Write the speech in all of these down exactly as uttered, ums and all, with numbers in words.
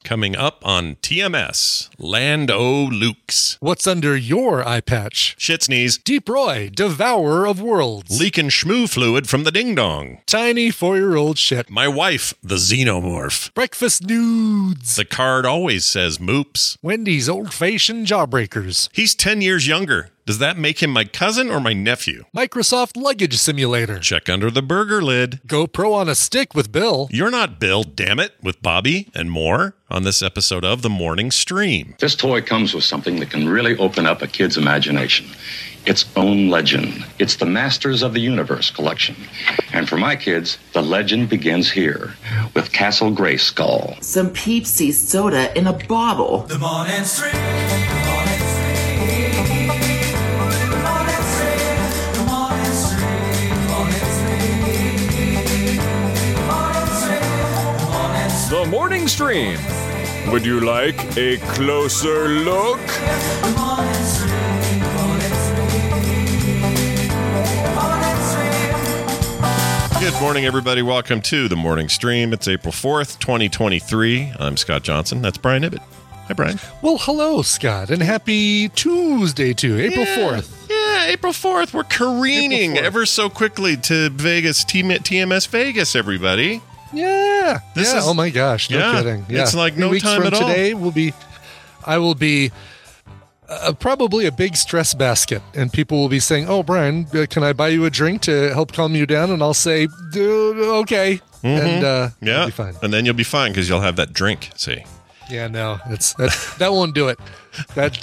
Coming up on T M S, Land O'Lukes. What's under your eye patch? Shit sneeze. Deep Roy, Devourer of Worlds. Leaking shmoo fluid from the ding-dong. Tiny four-year-old shit. My wife, the xenomorph. Breakfast nudes. The card always says moops. Wendy's old-fashioned jawbreakers. He's ten years younger. Does that make him my cousin or my nephew? Microsoft Luggage Simulator. Check under the burger lid. GoPro on a stick with Bill. You're not Bill, damn it, with Bobby and more on this episode of The Morning Stream. This toy comes with something that can really open up a kid's imagination. Its own legend. It's the Masters of the Universe collection. And for my kids, the legend begins here with Castle Grayskull. Some Peepsy soda in a bottle. The Morning Stream. The Morning Stream. The Morning Stream. The Morning Stream. The Morning Stream. The Morning Stream. The Morning Stream. Would you like a closer look? The Morning Stream. Good morning, everybody. Welcome to The Morning Stream. It's April fourth, twenty twenty-three. I'm Scott Johnson. That's Brian Ibbett. Hi, Brian. Well, hello, Scott, and happy Tuesday, too. April fourth. Yeah, April fourth. We're careening April fourth. ever so quickly to Vegas, T M S Vegas, everybody. Yeah. This yeah. is- Oh, my gosh. No yeah, kidding. Yeah. it's like Three no weeks time from at all. today will be, I will be uh, probably a big stress basket, and people will be saying, oh, Brian, uh, can I buy you a drink to help calm you down? And I'll say, "Dude, okay. And uh, Yeah. it'll be fine. And then you'll be fine because you'll have that drink, see. Yeah, no, it's that, that won't do it. That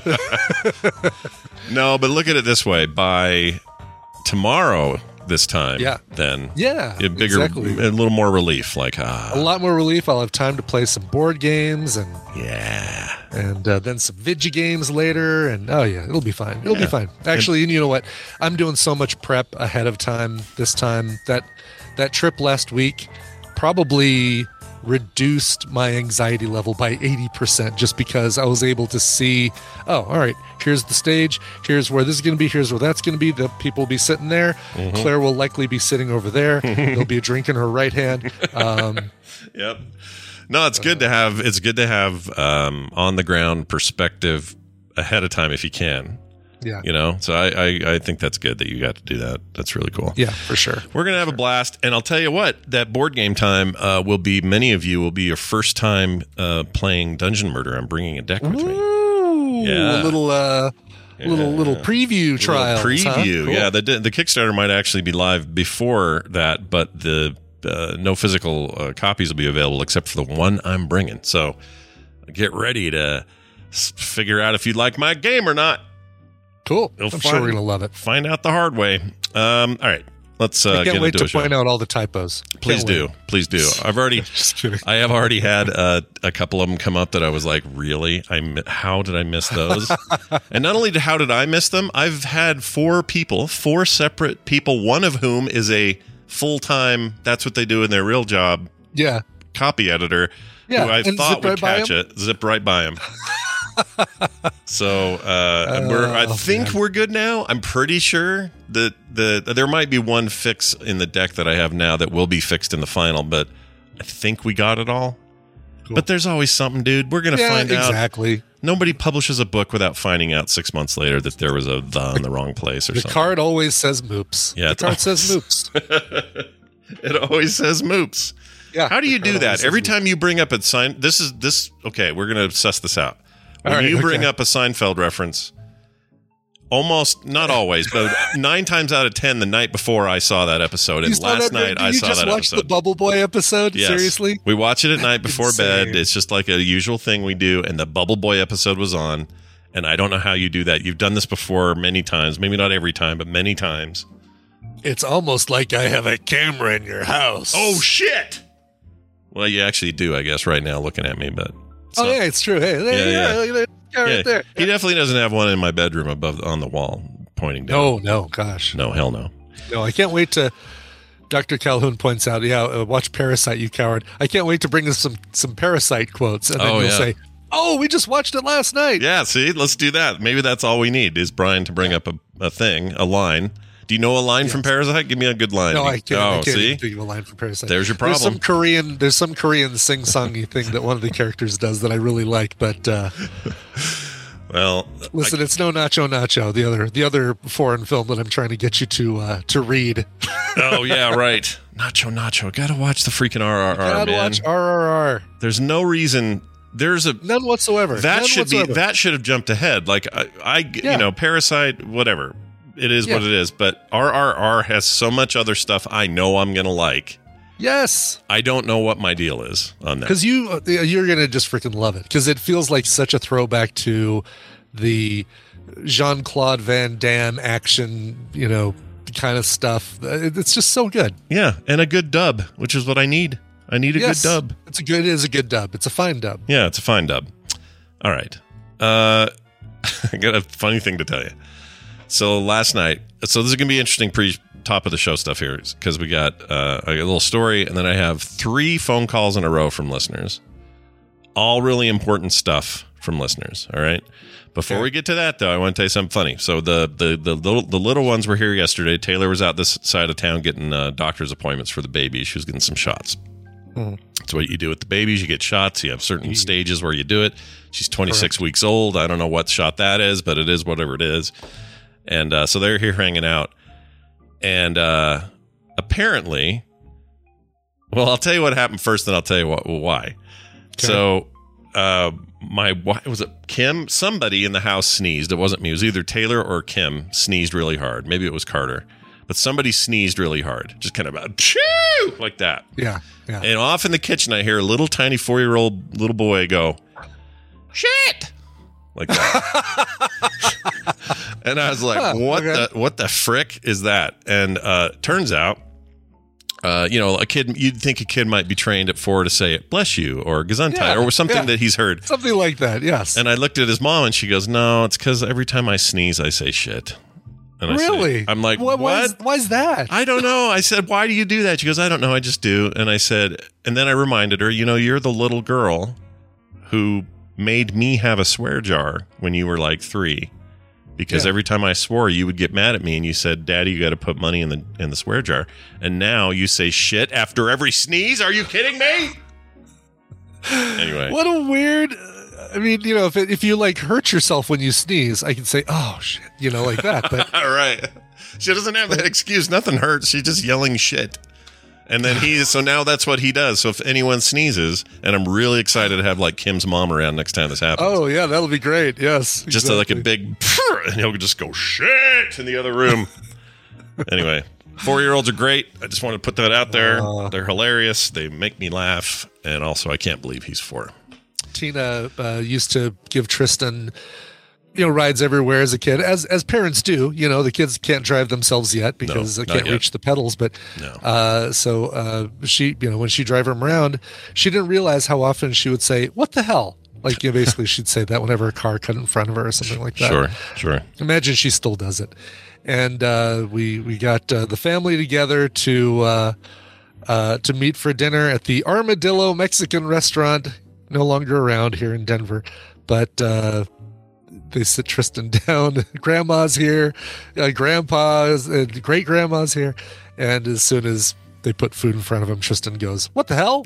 uh, No, but look at it this way. By tomorrow this time, Yeah. then yeah, a bigger, exactly. a little more relief. Like, ah, A lot more relief. I'll have time to play some board games and yeah. and uh, then some video games later. And oh yeah, it'll be fine. It'll Yeah. be fine. Actually, and you know what? I'm doing so much prep ahead of time this time that that trip last week probably reduced my anxiety level by eighty percent just because I was able to see, oh, all right, here's the stage, here's where this is going to be, here's where that's going to be, the people will be sitting there, Mm-hmm. Claire will likely be sitting over there, there'll be a drink in her right hand. Um, Yep. No, it's good to have. It's good to have um, on the ground perspective ahead of time if you can. yeah, You know, so I, I I think that's good that you got to do that. That's really cool. yeah, for sure. We're gonna have a blast, and I'll tell you what. That board game time uh, will be. Many of you will be your first time uh, playing Dungeon Murder. I'm bringing a deck with me. Ooh, Yeah. a little uh, little little preview trial. Preview. Yeah, the the Kickstarter might actually be live before that, but the uh, no physical uh, copies will be available except for the one I'm bringing. So get ready to s- figure out if you like my game or not. Cool. You'll I'm find- sure we're gonna love it. Find out the hard way. Um, all right, let's uh, I get can't wait into to a show. point out all the typos. Please Can't do, wait. please do. I've already, Just kidding. I have already had uh, a couple of them come up that I was like, really? I mi- how did I miss those? And not only did, how did I miss them, I've had four people, four separate people, one of whom is a full time. That's what they do in their real job. Yeah. Copy editor, Yeah, who I and thought zip would right by catch him? it, zip right by him. So uh, we're, I Oh, think man. we're good now. I'm pretty sure that the there might be one fix in the deck that I have now that will be fixed in the final, but I think we got it all. Cool. But there's always something, dude. We're gonna Yeah, find out. exactly. Nobody publishes a book without finding out six months later that there was a the in the wrong place or The something. card always says moops. Yeah, the it's card says always- moops. It always says moops. Yeah. How do you the do card always that? Every says time you bring up a sign, this is this. Okay, we're gonna suss this out. When All right, you bring okay. up a Seinfeld reference, almost not always, but nine times out of ten, the night before I saw that episode, You and saw last that- night did I you saw just that watch episode. the Bubble Boy episode? Yes. Seriously? We watch it at night before bed. Insane. It's just like a usual thing we do, and the Bubble Boy episode was on. And I don't know how you do that. You've done this before many times, maybe not every time, but many times. It's almost like I have a camera in your house. Oh shit! Well, you actually do, I guess, right now looking at me, but it's Oh, not- yeah, it's true. Hey, there, Yeah, yeah, yeah. look at that guy yeah. right there. He definitely doesn't have one in my bedroom above on the wall pointing down. No, no, gosh. No, hell no. No, I can't wait to. Doctor Calhoun points out, yeah, uh, watch Parasite, you coward. I can't wait to bring us some some Parasite quotes, and then Oh, you'll yeah. say, "Oh, we just watched it last night." Yeah, see, let's do that. Maybe that's all we need is Brian to bring up a, a thing, a line. Do you know a line from Parasite? Give me a good line. No, I can't. Oh, I can't see? even think of a line from Parasite. There's your There's some problem. Korean. There's some Korean sing-songy thing that one of the characters does that I really like. But uh, Well, listen, it's no Nacho Nacho, the other the other foreign film that I'm trying to get you to uh, to read. oh yeah, right. Nacho, Nacho. Gotta watch the freaking R R R, Gotta man. watch R R R. There's no reason. There's a None whatsoever. that None should whatsoever. be that should have jumped ahead. Like I, I Yeah. you know, Parasite, whatever. It is what Yeah. it is. But R R R has so much other stuff I know I'm gonna like. Yes, I don't know what my deal is on that. because you uh, you're gonna just freaking love it because it feels like such a throwback to the Jean-Claude Van Damme action, you know, kind of stuff. It- It's just so good. Yeah, and a good dub, which is what I need. I need a Yes, good dub. It's a good. It is a good dub. It's a fine dub. Yeah, it's a fine dub. All right. Uh, I got a funny thing to tell you. So last night, so this is going to be interesting pre top of the show stuff here because we got uh, a little story and then I have three phone calls in a row from listeners. All really important stuff from listeners. All right. Before Okay. we get to that, though, I want to tell you something funny. So the the the little the little ones were here yesterday. Taylor was out this side of town getting uh, doctor's appointments for the baby. She was getting some shots. That's what you do with the babies. You get shots. You have certain stages where you do it. She's twenty-six Correct. weeks old. I don't know what shot that is, but it is whatever it is. And uh, so they're here hanging out. And uh, apparently, well, I'll tell you what happened first, then I'll tell you what, why. So uh, my wife, was it Kim? Somebody in the house sneezed. It wasn't me. It was either Taylor or Kim sneezed really hard. Maybe it was Carter. But somebody sneezed really hard. Just kind of about, choo! Like that. Yeah, yeah. And off in the kitchen, I hear a little tiny four-year-old little boy go, shit! Like that. And I was like, Huh, what okay. the what the frick is that? And uh, turns out, uh, you know, a kid, you'd think a kid might be trained at four to say, bless you, or Gesundheit, Yeah, or something yeah. that he's heard. Something like that. Yes. And I looked at his mom, and she goes, no, it's because every time I sneeze, I say shit. And I say- really? I'm like, Why- what? Why is, why is that? I don't know. I said, why do you do that? She goes, I don't know. I just do. And I said, and then I reminded her, you know, you're the little girl who made me have a swear jar when you were like three. Because Yeah. every time I swore, you would get mad at me and you said, Daddy, you got to put money in the in the swear jar. And now you say shit after every sneeze. Are you kidding me? Anyway. What a weird. I mean, you know, if it, if you like hurt yourself when you sneeze, I can say, "Oh shit," you know, like that. But All right. She doesn't have that excuse. Nothing hurts. She's just yelling shit. And then he, so now that's what he does. So if anyone sneezes, and I'm really excited to have like Kim's mom around next time this happens. oh yeah, that'll be great. Yes, just a, like a exactly. big, and he'll just go shit in the other room. Anyway, four year olds are great. I just want to put that out there. Uh. They're hilarious. They make me laugh. And also, I can't believe he's four. Tina uh, used to give Tristan, you know, rides everywhere as a kid, as as parents do. You know, the kids can't drive themselves yet because No, they not can't yet. reach the pedals. But No. uh, so uh, she, you know, when she drive him around, she didn't realize how often she would say, "What the hell?" Like, you know, basically, she'd say that whenever a car cut in front of her or something like that. Sure, sure. Imagine she still does it. And uh, we we got uh, the family together to uh, uh, to meet for dinner at the Armadillo Mexican restaurant, no longer around here in Denver, but uh, they sit Tristan down. Grandma's here, uh, Grandpa's, uh, great grandma's here, and as soon as they put food in front of him, Tristan goes, "What the hell?"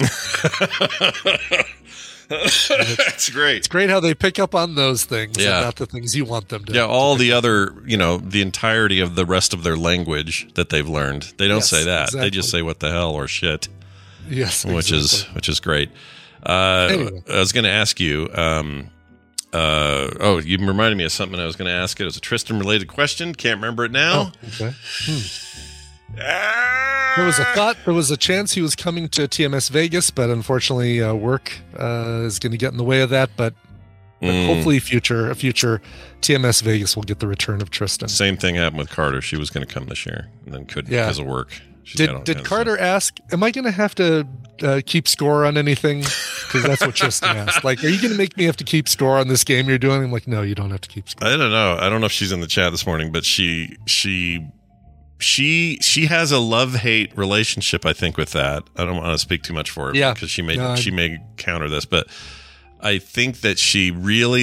That's great. It's great how they pick up on those things, Yeah. and not the things you want them to. Yeah, all the other, you know, the entirety of the rest of their language that they've learned. They don't Yes, say that. They exactly. just say what the hell or shit, Yes, which is exactly. which is great. Uh, Anyway. I was going to ask you. Um, uh, oh, you reminded me of something I was going to ask. It was a Tristan related question. Can't remember it now. Oh, okay. Ah! There was a thought, there was a chance he was coming to T M S Vegas, but unfortunately, uh, work uh, is going to get in the way of that. But, but Mm. hopefully, future a future T M S Vegas will get the return of Tristan. Same thing happened with Carter. She was going to come this year and then couldn't Yeah. because of work. She's got all Did did kinds of Carter ask, "Am I going to have to uh, keep score on anything?" Because that's what Tristan asked. Like, "Are you going to make me have to keep score on this game you're doing?" I'm like, "No, you don't have to keep score." I don't know. I don't know if she's in the chat this morning, but she she she she has a love-hate relationship, I think, with that. I don't want to speak too much for her Yeah. because she may No, I- she may counter this, but I think that she really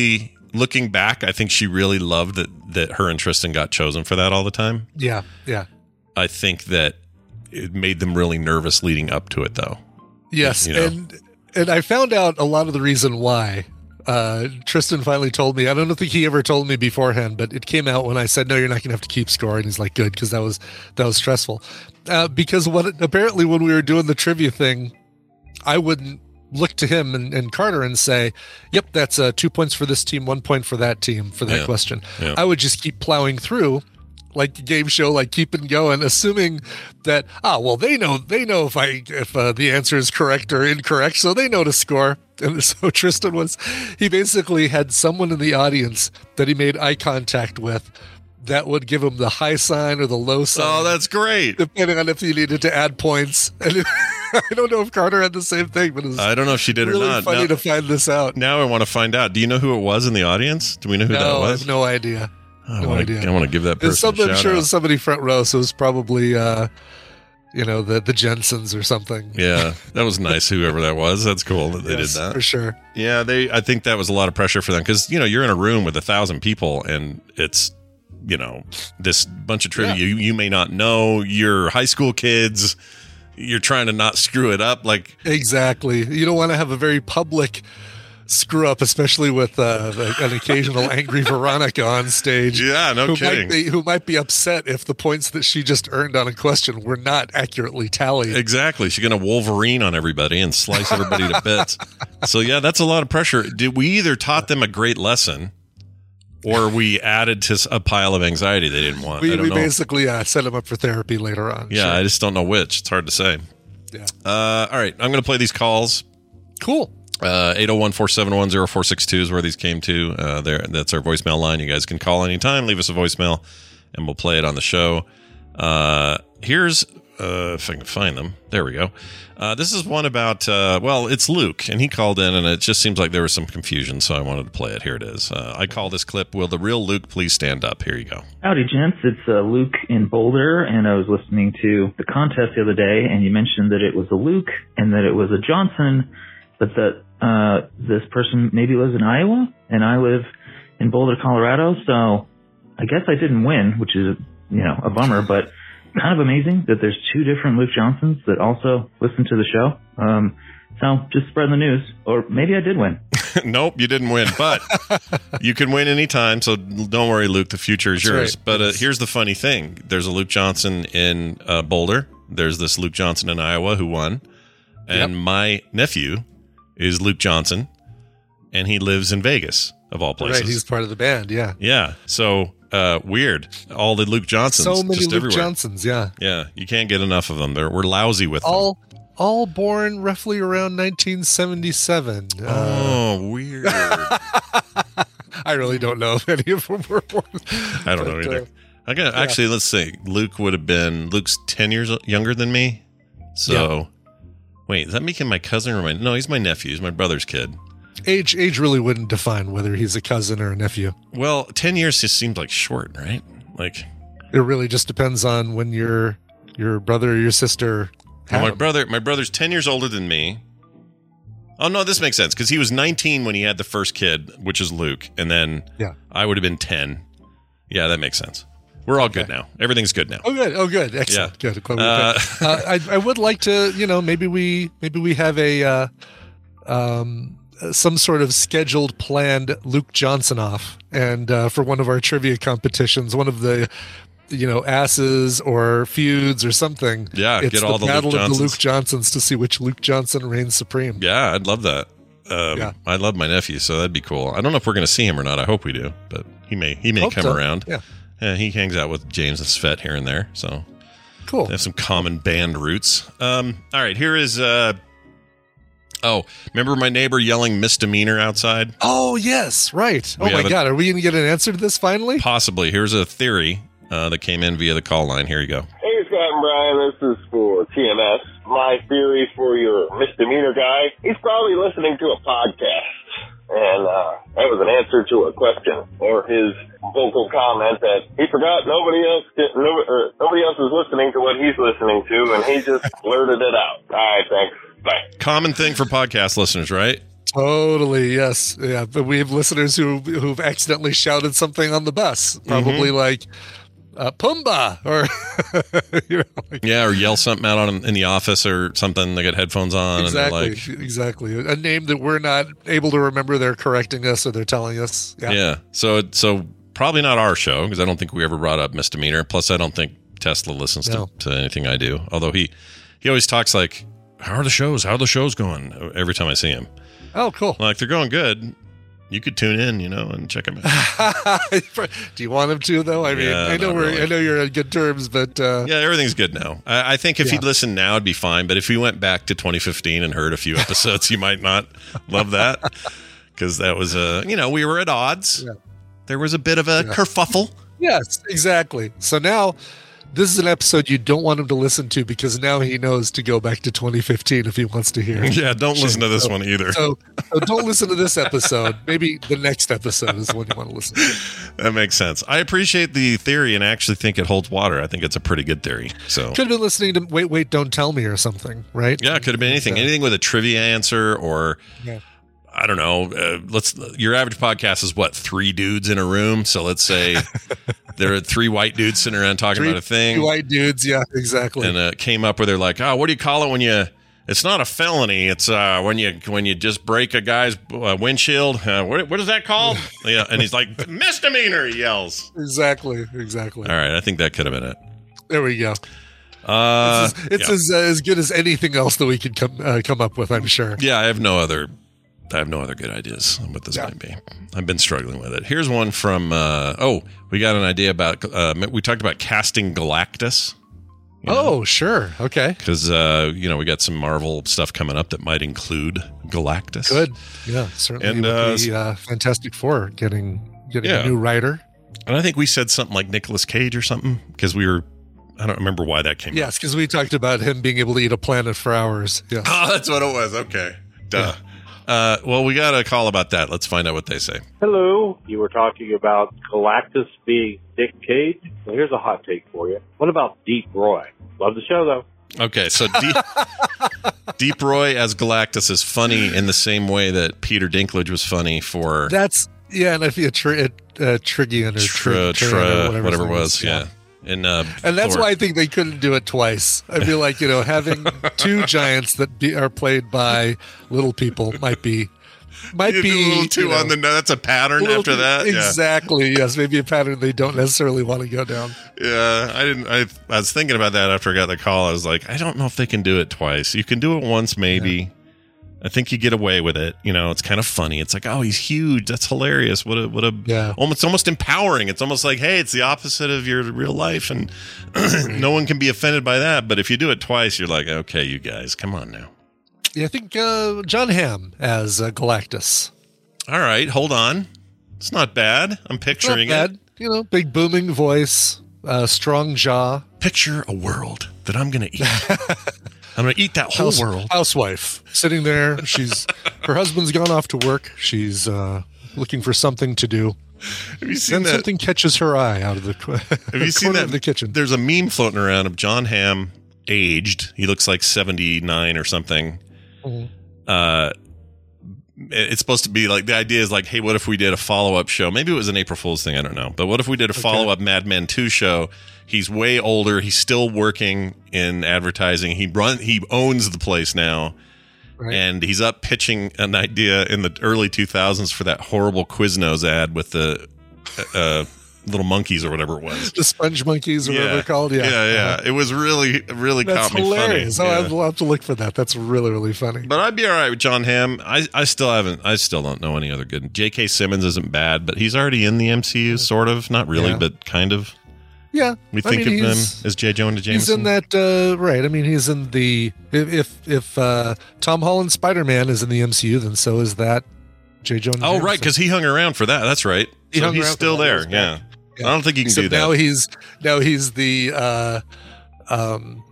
looking back, I think she really loved that that her and Tristan got chosen for that all the time. Yeah, yeah. I think that it made them really nervous leading up to it, though. Yes, You know. and and I found out a lot of the reason why. Uh, Tristan finally told me. I don't think he ever told me beforehand, but it came out when I said, "No, you're not going to have to keep score." And he's like, "Good," because that was that was stressful. Uh, because what apparently when we were doing the trivia thing, I wouldn't look to him and, and Carter and say, "Yep, that's uh, two points for this team, one point for that team for that Yeah. question." Yeah. I would just keep plowing through. Like the game show, like keeping going, assuming that ah, well, they know they know if I if uh, the answer is correct or incorrect, so they know to score. And so Tristan was, he basically had someone in the audience that he made eye contact with, that would give him the high sign or the low sign. Oh, that's great. Depending on if he needed to add points. And it, I don't know if Carter had the same thing, but it was I don't know if she did really or not. funny Now, to find this out. now I want to find out. Do you know who it was in the audience? Do we know who that No, I was? have no idea. I no want idea. to. I want to give that person It's some, a I'm shout sure it out. was somebody front row, so it was probably, uh, you know, the the Jensens or something. Yeah, that was nice. Whoever that was, that's cool that they Yes, did that. for sure. Yeah, they. I think that was a lot of pressure for them because you know you're in a room with a thousand people and it's you know this bunch of trivia Yeah. you you may not know. You're high school kids. You're trying to not screw it up. Like Exactly. You don't want to have a very public screw up, especially with uh, like an occasional angry Veronica on stage. Yeah, no who kidding. Might be, who might be upset if the points that she just earned on a question were not accurately tallied. exactly, she's gonna Wolverine on everybody and slice everybody to bits. So yeah, that's a lot of pressure. Did we either taught them a great lesson? Or we added to a pile of anxiety they didn't want. I We, don't we know. basically uh, set them up for therapy later on. Yeah, Sure. I just don't know which. It's hard to say. Yeah. Uh, all right, I'm going to play these calls. Cool. Uh, eight oh one, four seven one, oh four six two is where these came to. Uh, there, that's our voicemail line. You guys can call anytime, leave us a voicemail, and we'll play it on the show. Uh, here's, uh, if I can find them. There we go. Uh, this is one about, uh, well, it's Luke, and he called in, and it just seems like there was some confusion, so I wanted to play it. Here it is. Uh, I call this clip, Will the Real Luke Please Stand Up? Here you go. Howdy, gents. It's uh, Luke in Boulder, and I was listening to the contest the other day, and you mentioned that it was a Luke and that it was a Johnson, but that uh, this person maybe lives in Iowa, and I live in Boulder, Colorado. So I guess I didn't win, which is, you know, a bummer, but kind of amazing that there's two different Luke Johnsons that also listen to the show. Um, so just spread the news, or maybe I did win. Nope, you didn't win, but you can win anytime. So don't worry, Luke. The future is That's yours. right. But uh, Yes. here's the funny thing: there's a Luke Johnson in uh, Boulder. There's this Luke Johnson in Iowa who won, and Yep. my nephew is Luke Johnson, and he lives in Vegas of all places. Right. He's part of the band. Yeah. yeah. So uh, weird. All the Luke Johnsons, So many just Luke everywhere. Johnsons. Yeah. Yeah, you can't get enough of them. They're, we're lousy with them. All all born roughly around nineteen seventy-seven. Uh, Oh, weird. I really don't know if any of them were born. I don't know But, either. uh, I got actually. Let's see. Luke would have been Luke's ten years younger than me. So, wait, is that making my cousin or my? No, he's my nephew. He's my brother's kid. age age really wouldn't define whether he's a cousin or a nephew. Well, ten years just seems like short, right? Like It really just depends on when your your brother or your sister well, had my him. brother. My brother's ten years older than me. Oh no, this makes sense because he was nineteen when he had the first kid, which is Luke, and then Yeah. I would have been ten. Yeah, that makes sense. We're all good now. Everything's good now. Oh, good. Oh, good. Excellent. Yeah. Good. Glad we Uh, did. uh, I, I would like to, you know, maybe we maybe we have a uh, um, some sort of scheduled planned Luke Johnson off, and uh, for one of our trivia competitions, one of the you know asses or feuds or something. Yeah, it's get all the Luke battle of the Johnsons. Luke Johnsons to see which Luke Johnson reigns supreme. Yeah, I'd love that. Um, Yeah. I love my nephew, so that'd be cool. I don't know if we're going to see him or not. I hope we do, but he may he may Hope come so. around. Yeah. Yeah, he hangs out with James and Svet here and there, so Cool. they have some common band roots. Um, all right, here is. Uh, oh, remember my neighbor yelling misdemeanor outside? Oh yes, right. Oh We my have a- God, are we going to get an answer to this finally? Possibly. Here's a theory uh, that came in via the call line. Here you go. Hey, Scott and Brian, this is for T M S. My theory for your misdemeanor guy, he's probably listening to a podcast. And uh, that was an answer to a question, or his vocal comment that he forgot nobody else did, no, or nobody else is listening to what he's listening to, and he just blurted it out. All right, thanks. Bye. Common thing for podcast listeners, right? Totally, yes, yeah. But we have listeners who who've accidentally shouted something on the bus, probably Mm-hmm. like uh, "Pumbaa" or you know, like, Yeah, or yell something out on in the office or something. They got headphones on exactly, and they're like, exactly. A name that we're not able to remember. They're correcting us or they're telling us. Yeah, yeah. So, so probably not our show because I don't think we ever brought up Misdemeanor. Plus, I don't think Tesla listens No. to, to anything I do. Although he he always talks like, "How are the shows? How are the shows going?" Every time I see him, Oh, cool. like they're going good. You could tune in, you know, and check them out. Do you want him to though? I mean, Yeah, I know not we're really. I know you're on good terms, but uh, Yeah, everything's good now. I, I think if Yeah. he'd listened now, it'd be fine. But if he went back to twenty fifteen and heard a few episodes, you might not love that because that was a, you know, we were at odds. Yeah. There was a bit of a Yeah. kerfuffle. yes, exactly. So now this is an episode you don't want him to listen to because now he knows to go back to twenty fifteen if he wants to hear. Yeah, don't listen to this one either. So, so don't listen to this episode. Maybe the next episode is the one you want to listen to. That makes sense. I appreciate the theory and actually think it holds water. I think it's a pretty good theory. So, Could have been listening to Wait, Wait, Don't Tell Me or something, right? yeah, it could have been anything. Yeah. Anything with a trivia answer or. Yeah. I don't know. Uh, let's. Your average podcast is what, three dudes in a room. So let's say there are three white dudes sitting around talking Three, about a thing, three white dudes. Yeah, exactly. and uh, came up where they're like, "Oh, what do you call it when you? It's not a felony. It's uh, when you when you just break a guy's uh, windshield. Uh, what, what is that called? Yeah." And he's like, "Misdemeanor!" He yells. exactly. Exactly. All right, I think that could have been it. There we go. Uh, It's, as, it's yeah. as, uh, as good as anything else that we could come uh, come up with, I'm sure. Yeah, I have no other. I have no other good ideas on what this Yeah. might be. I've been struggling with it. Here's one from. Uh, oh, we got an idea about. Uh, we talked about casting Galactus. Oh, sure. Okay. Because uh, you know we got some Marvel stuff coming up that might include Galactus. Good. Yeah, certainly. And, And uh, the uh, Fantastic Four getting getting Yeah. a new writer. And I think we said something like Nicolas Cage or something because we were. I don't remember why that came. Yes, because we talked about him being able to eat a planet for hours. Yeah. Oh, that's what it was. Okay. Duh. Uh, well, we got a call about that. Let's find out what they say. Hello. You were talking about Galactus being Nick Cage. Well, here's a hot take for you. What about Deep Roy? Love the show, though. Okay, so Deep, Deep Roy as Galactus is funny in the same way that Peter Dinklage was funny for That's yeah, and I feel tri- uh, Trigian or Tra, Tri- Tra, Trian or whatever his it name was. is. Yeah. And, uh, And that's Thor. why I think they couldn't do it twice. I feel like, you know, having two giants that be, are played by little people might be might You be do a little too you know, on the. That's a pattern little after too- that. Yeah. Exactly. Yes, maybe a pattern they don't necessarily want to go down. Yeah, I didn't. I, I was thinking about that after I got the call. I was like, I don't know if they can do it twice. You can do it once, maybe. I think you get away with it. You know, it's kind of funny. It's like, oh, he's huge. That's hilarious. What a what a. Yeah. Almost almost empowering. It's almost like, hey, it's the opposite of your real life, and no one can be offended by that. But if you do it twice, you're like, okay, you guys, come on now. Yeah, I think uh, John Hamm as uh, Galactus. All right, hold on. It's not bad. I'm Not picturing bad. it. You know, big booming voice, uh, strong jaw. Picture a world that I'm going to eat. I'm going to eat that whole House- world. Housewife sitting there. She's her husband's gone off to work. She's uh, looking for something to do. Have you seen Then that? something catches her eye out of the, co- Have you seen corner that of the kitchen. There's a meme floating around of John Hamm aged. He looks like seventy-nine or something. Mhm. Uh, it's supposed to be like the idea is like, hey, what if we did a follow up show? Maybe it was an April Fool's thing. I don't know. But what if we did a follow up Mad Men two show? He's way older. He's still working in advertising. He run. He owns the place now. Right. And he's up pitching an idea in the early two thousands for that horrible Quiznos ad with the uh, little monkeys or whatever it was. The sponge monkeys or whatever they're called. Yeah, yeah, yeah. Uh-huh. It was really, really That's caught me hilarious. funny. Oh, Yeah. I'll have to look for that. That's really, really funny. But I'd be all right with John Hamm. I, I still haven't. I still don't know any other good. J K. Simmons isn't bad, but he's already in the M C U, sort of. Not really, Yeah. but kind of. Yeah, We I think mean, of him he's- as J. Jonah Jameson. He's in that uh, right. I mean, he's in the if if, if uh, Tom Holland Spider Man is in the M C U, then so is that J. Jonah. Oh, Jameson. right, because he hung around for that. That's right. He so hung he's around for still that. there. He was Yeah. back. Yeah. I don't think you can Except do that. now he's now he's the uh, um,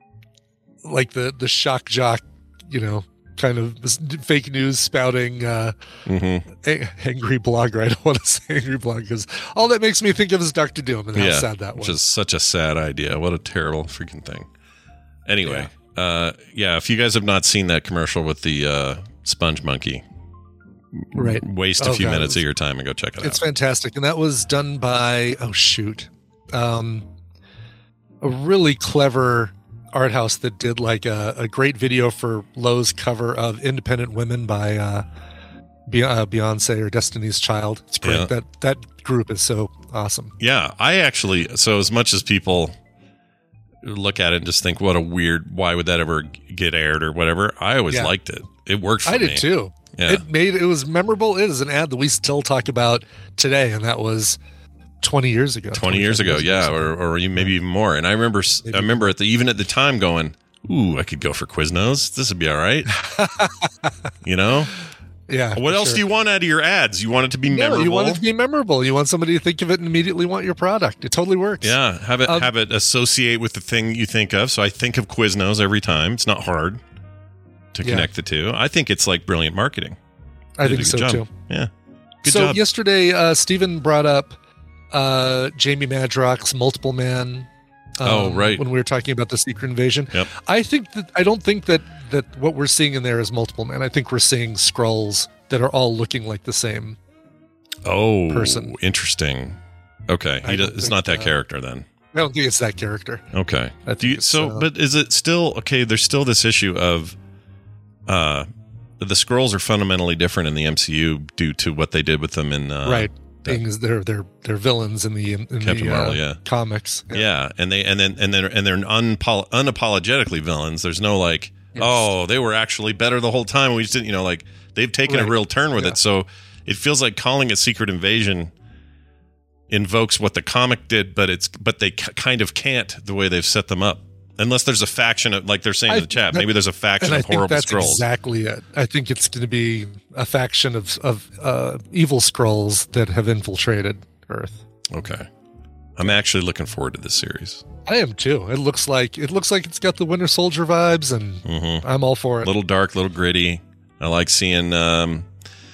like the the shock jock, you know, kind of fake news spouting uh, Mhm. a- angry blogger. I don't want to say angry blog because all that makes me think of is Doctor Doom and how Yeah, sad that which was. is such a sad idea. What a terrible freaking thing. Anyway, yeah. Uh, yeah, if you guys have not seen that commercial with the uh, sponge monkey, Right. waste a Oh, few God, minutes it was- of your time and go check it It's out. fantastic. And that was done by, oh, shoot. Um, a really clever art house that did like a, a great video for Lowe's cover of Independent Women by uh, Be- uh, Beyonce or Destiny's Child. It's great. Yeah. That that group is so awesome. Yeah, I actually, so as much as people look at it and just think, what a weird, why would that ever get aired or whatever, I always Yeah. liked it. It worked for I me. did too. Yeah. It made it was memorable. It is an ad that we still talk about today, and that was twenty years ago. twenty years ago, yeah, or, or you- maybe even more. And I remember, s I remember at the, even at the time going, ooh, I could go for Quiznos. This would be all right. You know? Yeah. What for else sure. do you want out of your ads? You want it to be No, memorable? you want it to be memorable. You want somebody to think of it and immediately want your product. It totally works. Yeah, have it Um, have it associate with the thing you think of. So I think of Quiznos every time. It's not hard to Yeah. connect the two. I think it's like brilliant marketing. I They think did a so good job. too. Yeah. Good so job. yesterday, uh, Stephen brought up uh, Jamie Madrox's Multiple Man. um, Oh, right. When we were talking about the Secret Invasion, Yep. I think that I don't think that that what we're seeing in there is Multiple Man. I think we're seeing Skrulls that are all looking like the same. Oh, person. interesting. Okay, I he don't does, it's think, not that uh, character then. I don't think it's that character. Okay. I think Do you, it's, so, uh, but is it still okay? There's still this issue of uh, the Skrulls are fundamentally different in the M C U due to what they did with them in uh, right. that- Things they're they're they're villains in the in Captain the Marvel, uh, yeah. comics. Yeah. and they and then and then and they're unpol- unapologetically villains. There's no like, Yes. oh, they were actually better the whole time. We just didn't, you know, like they've taken a Right. real turn with Yeah. it. So it feels like calling it Secret Invasion invokes what the comic did, but it's but they k- kind of can't the way they've set them up. Unless there's a faction of, like they're saying I- in the chat, that- maybe there's a faction And I of think horrible that's scrolls. exactly it. I think it's going to be a faction of of uh, evil scrolls that have infiltrated Earth. Okay, I'm actually looking forward to this series. I am too. It looks like it looks like it's got the Winter Soldier vibes, and Mhm. I'm all for it. Little dark, little gritty. I like seeing. Um,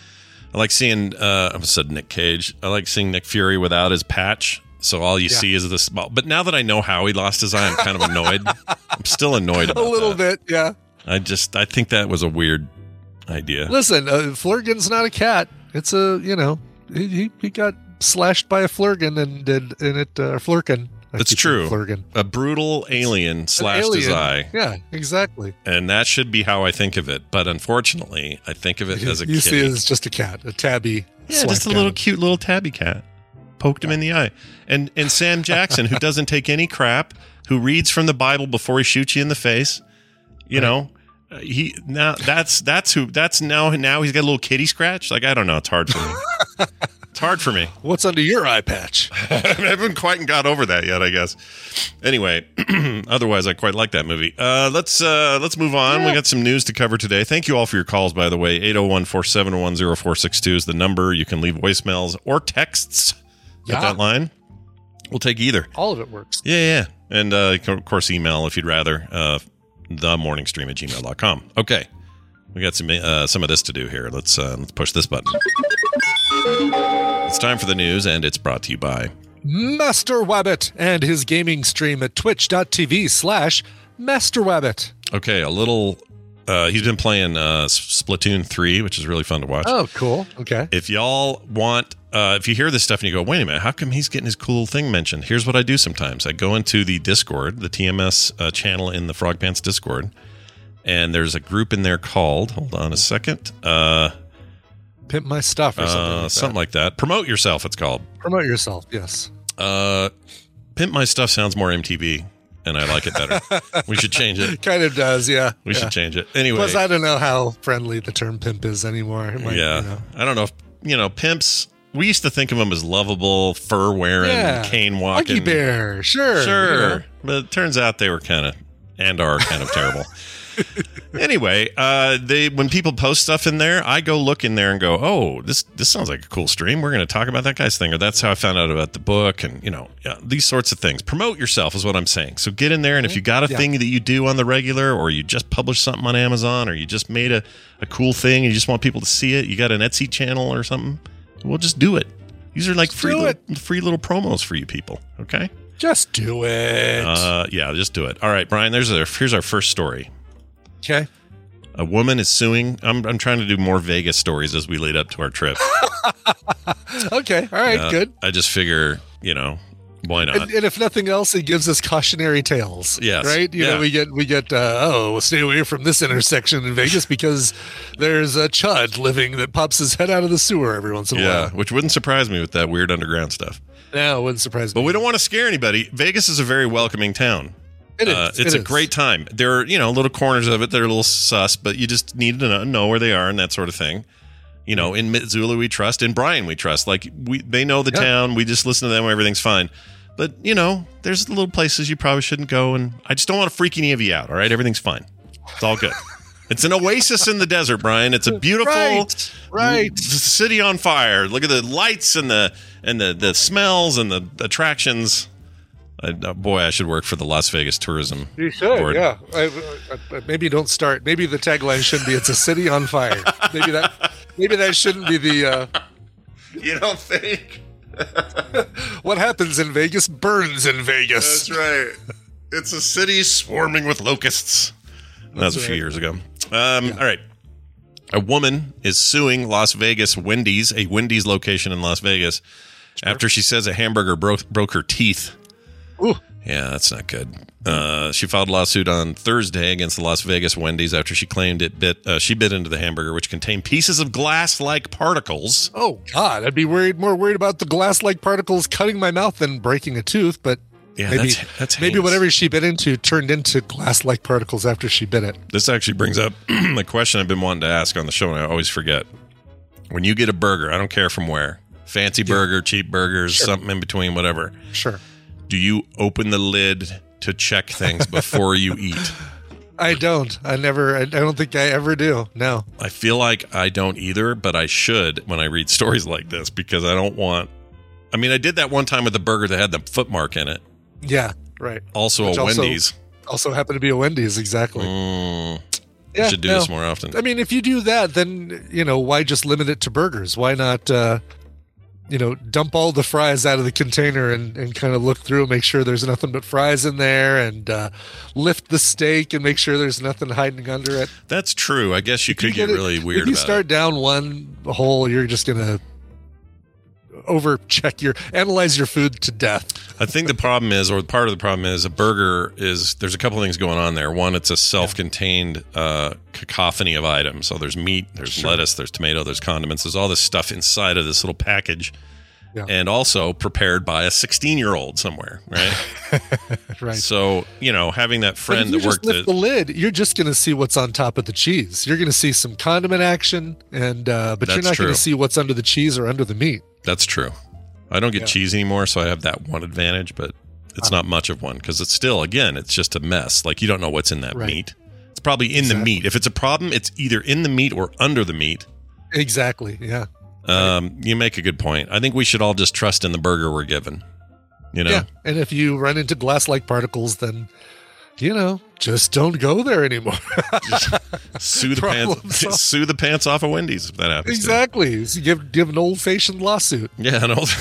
I like seeing. Uh, I said Nick Cage. I like seeing Nick Fury without his patch. So all you Yeah. see is this. But now that I know how he lost his eye, I'm kind of annoyed. I'm still annoyed a about little that. bit, yeah. I just. I think that was a weird idea. Listen, uh, Flurgan's not a cat. It's a you know he he, he got slashed by a Flurgan and did and it uh, Flurkin. I That's keep saying true. Flurgan. A brutal alien An slashed his alien. eye, Yeah, exactly. and that should be how I think of it. But unfortunately, I think of it as a you see, kitty. it as just a cat, a tabby. Yeah, just a slapped little at him. cute little tabby cat. Poked him in the eye. And and Sam Jackson, who doesn't take any crap, who reads from the Bible before he shoots you in the face. You know, uh, he now that's that's who that's now now he's got a little kitty scratch. Like I don't know, it's hard for me. It's hard for me. What's under your eye patch? I haven't quite got over that yet, I guess. Anyway, otherwise I quite like that movie. Uh, let's uh, let's move on. We got some news to cover today. Thank you all for your calls, by the way. eight oh one, four seven one, oh four six two is the number. You can leave voicemails or texts Yeah. at that line. We'll take either. All of it works. Yeah, yeah. And uh, you can, of course, email if you'd rather. Uh, the morning stream at gmail dot com. Okay. We got some uh, some of this to do here. Let's uh, let's push this button. It's time for the news, and it's brought to you by Master Wabbit and his gaming stream at twitch.tv slash Master Wabbit. Okay, a little. Uh, he's been playing uh, S- Splatoon three, which is really fun to watch. Oh, cool. Okay. If y'all want, uh, if you hear this stuff and you go, wait a minute, how come he's getting his cool thing mentioned? Here's what I do sometimes. I go into the Discord, the T M S uh, channel in the Frog Pants Discord, and there's a group in there called, hold on a second, uh, Pimp My Stuff or something uh, like something that. like that. Promote Yourself, it's called. Promote yourself, yes. Uh, Pimp My Stuff sounds more M T V, and I like it better. We should change it. Kind of does, yeah. We yeah. should change it. Anyway. Plus, I don't know how friendly the term pimp is anymore. It might, yeah, you know. I don't know if you know pimps. We used to think of them as lovable, fur wearing, Yeah. cane walking, Huggy Bear, sure. sure. you know. But it turns out they were kind of and are kind of terrible. Anyway, uh, they when people post stuff in there, I go look in there and go, "Oh, this this sounds like a cool stream. We're going to talk about that guy's thing." Or that's how I found out about the book, and you know, yeah, these sorts of things. Promote yourself is what I'm saying. So get in there, and if you got a Yeah. thing that you do on the regular, or you just published something on Amazon, or you just made a, a cool thing and you just want people to see it, you got an Etsy channel or something, well, just do it. These are like free do little, free little promos for you people. Okay. Just do it. Uh, yeah, just do it. All right, Brian. There's a, here's our first story. okay. A woman is suing. I'm I'm trying to do more Vegas stories as we lead up to our trip. Okay. All right. Uh, Good. I just figure, you know, why not? And, and if nothing else, it gives us cautionary tales. Yes. Right. You Yeah. know, we get we get. Uh, oh, we'll stay away from this intersection in Vegas because there's a chud living that pops his head out of the sewer every once in a Yeah, while. which wouldn't surprise me with that weird underground stuff. No, it wouldn't surprise But me. we don't want to scare anybody. Vegas is a very welcoming town. It is. Uh, it's it a is. great time. There are, you know, little corners of it that are a little sus, but you just need to know, know where they are and that sort of thing. You know, in Mitsula we trust, in Brian we trust. Like we, they know the Yeah. town. We just listen to them. Everything's fine. But you know, there's little places you probably shouldn't go, and I just don't want to freak any of you out. All right, everything's fine. It's all good. It's an oasis in the desert, Brian. It's a beautiful Right, right. s- city on fire. Look at the lights and the and the the smells and the attractions. I, uh, boy, I should work for the Las Vegas Tourism You should, Board. yeah. I, I, I- maybe don't start. Maybe the tagline shouldn't be "It's a city on fire." Maybe that. Maybe that shouldn't be the. Uh, You don't think? what happens in Vegas burns in Vegas. That's right. It's a city swarming with locusts. That was a few right. years ago. Um, All right. A woman is suing Las Vegas Wendy's, a Wendy's location in Las Vegas, after she says a hamburger broke, broke her teeth. Ooh. Yeah, that's not good. Uh, she filed a lawsuit on Thursday against the Las Vegas Wendy's after she claimed it bit. Uh, she bit into the hamburger, which contained pieces of glass-like particles. Oh God, I'd be worried more worried about the glass-like particles cutting my mouth than breaking a tooth. But Yeah, maybe that's, that's maybe heinous. whatever she bit into turned into glass-like particles after she bit it. This actually brings up a question I've been wanting to ask on the show, and I always forget. When you get a burger, I don't care from where, fancy burger, cheap burgers, Sure. something in between, whatever. Sure. Do you open the lid to check things before you eat? I don't. I never. I, I don't think I ever do. No. I feel like I don't either, but I should when I read stories like this because I don't want. I mean, I did that one time with the burger that had the foot mark in it. Yeah. Right. Also, Which a also- Wendy's. Also happened to be a Wendy's. Exactly. Mm, Yeah, I should do no. this more often. I mean, if you do that, then, you know, why just limit it to burgers? Why not, uh, you know, dump all the fries out of the container and, and kind of look through, make sure there's nothing but fries in there, and uh, lift the steak and make sure there's nothing hiding under it. That's true. I guess you If could get it- really weird If you about start it. down one hole, you're just going to over check your, analyze your food to death. I think the problem is, or part of the problem is, a burger is, there's a couple of things going on there. One, it's a self-contained uh, cacophony of items. So there's meat, there's Sure. lettuce, there's tomato, there's condiments. There's all this stuff inside of this little package. Yeah. And also prepared by a sixteen-year-old somewhere, right? Right. So, you know, having that But if friend you that just worked lift at... the lid, you're just going to see what's on top of the cheese. You're going to see some condiment action, and uh, but you're That's not going true. to see what's under the cheese or under the meat. That's true. I don't get Yeah. cheese anymore, so I have that one advantage, but it's not much of one because it's still, again, it's just a mess. Like, you don't know what's in that Right. meat. It's probably in the Exactly. meat. If it's a problem, it's either in the meat or under the meat. Exactly. Yeah. Um, you make a good point. I think we should all just trust in the burger we're given. You know, Yeah. And if you run into glass-like particles, then you know just don't go there anymore. sue the Problem pants, solved. sue the pants off of Wendy's if that happens. to you. Exactly. So give give an old-fashioned lawsuit. Yeah, an old.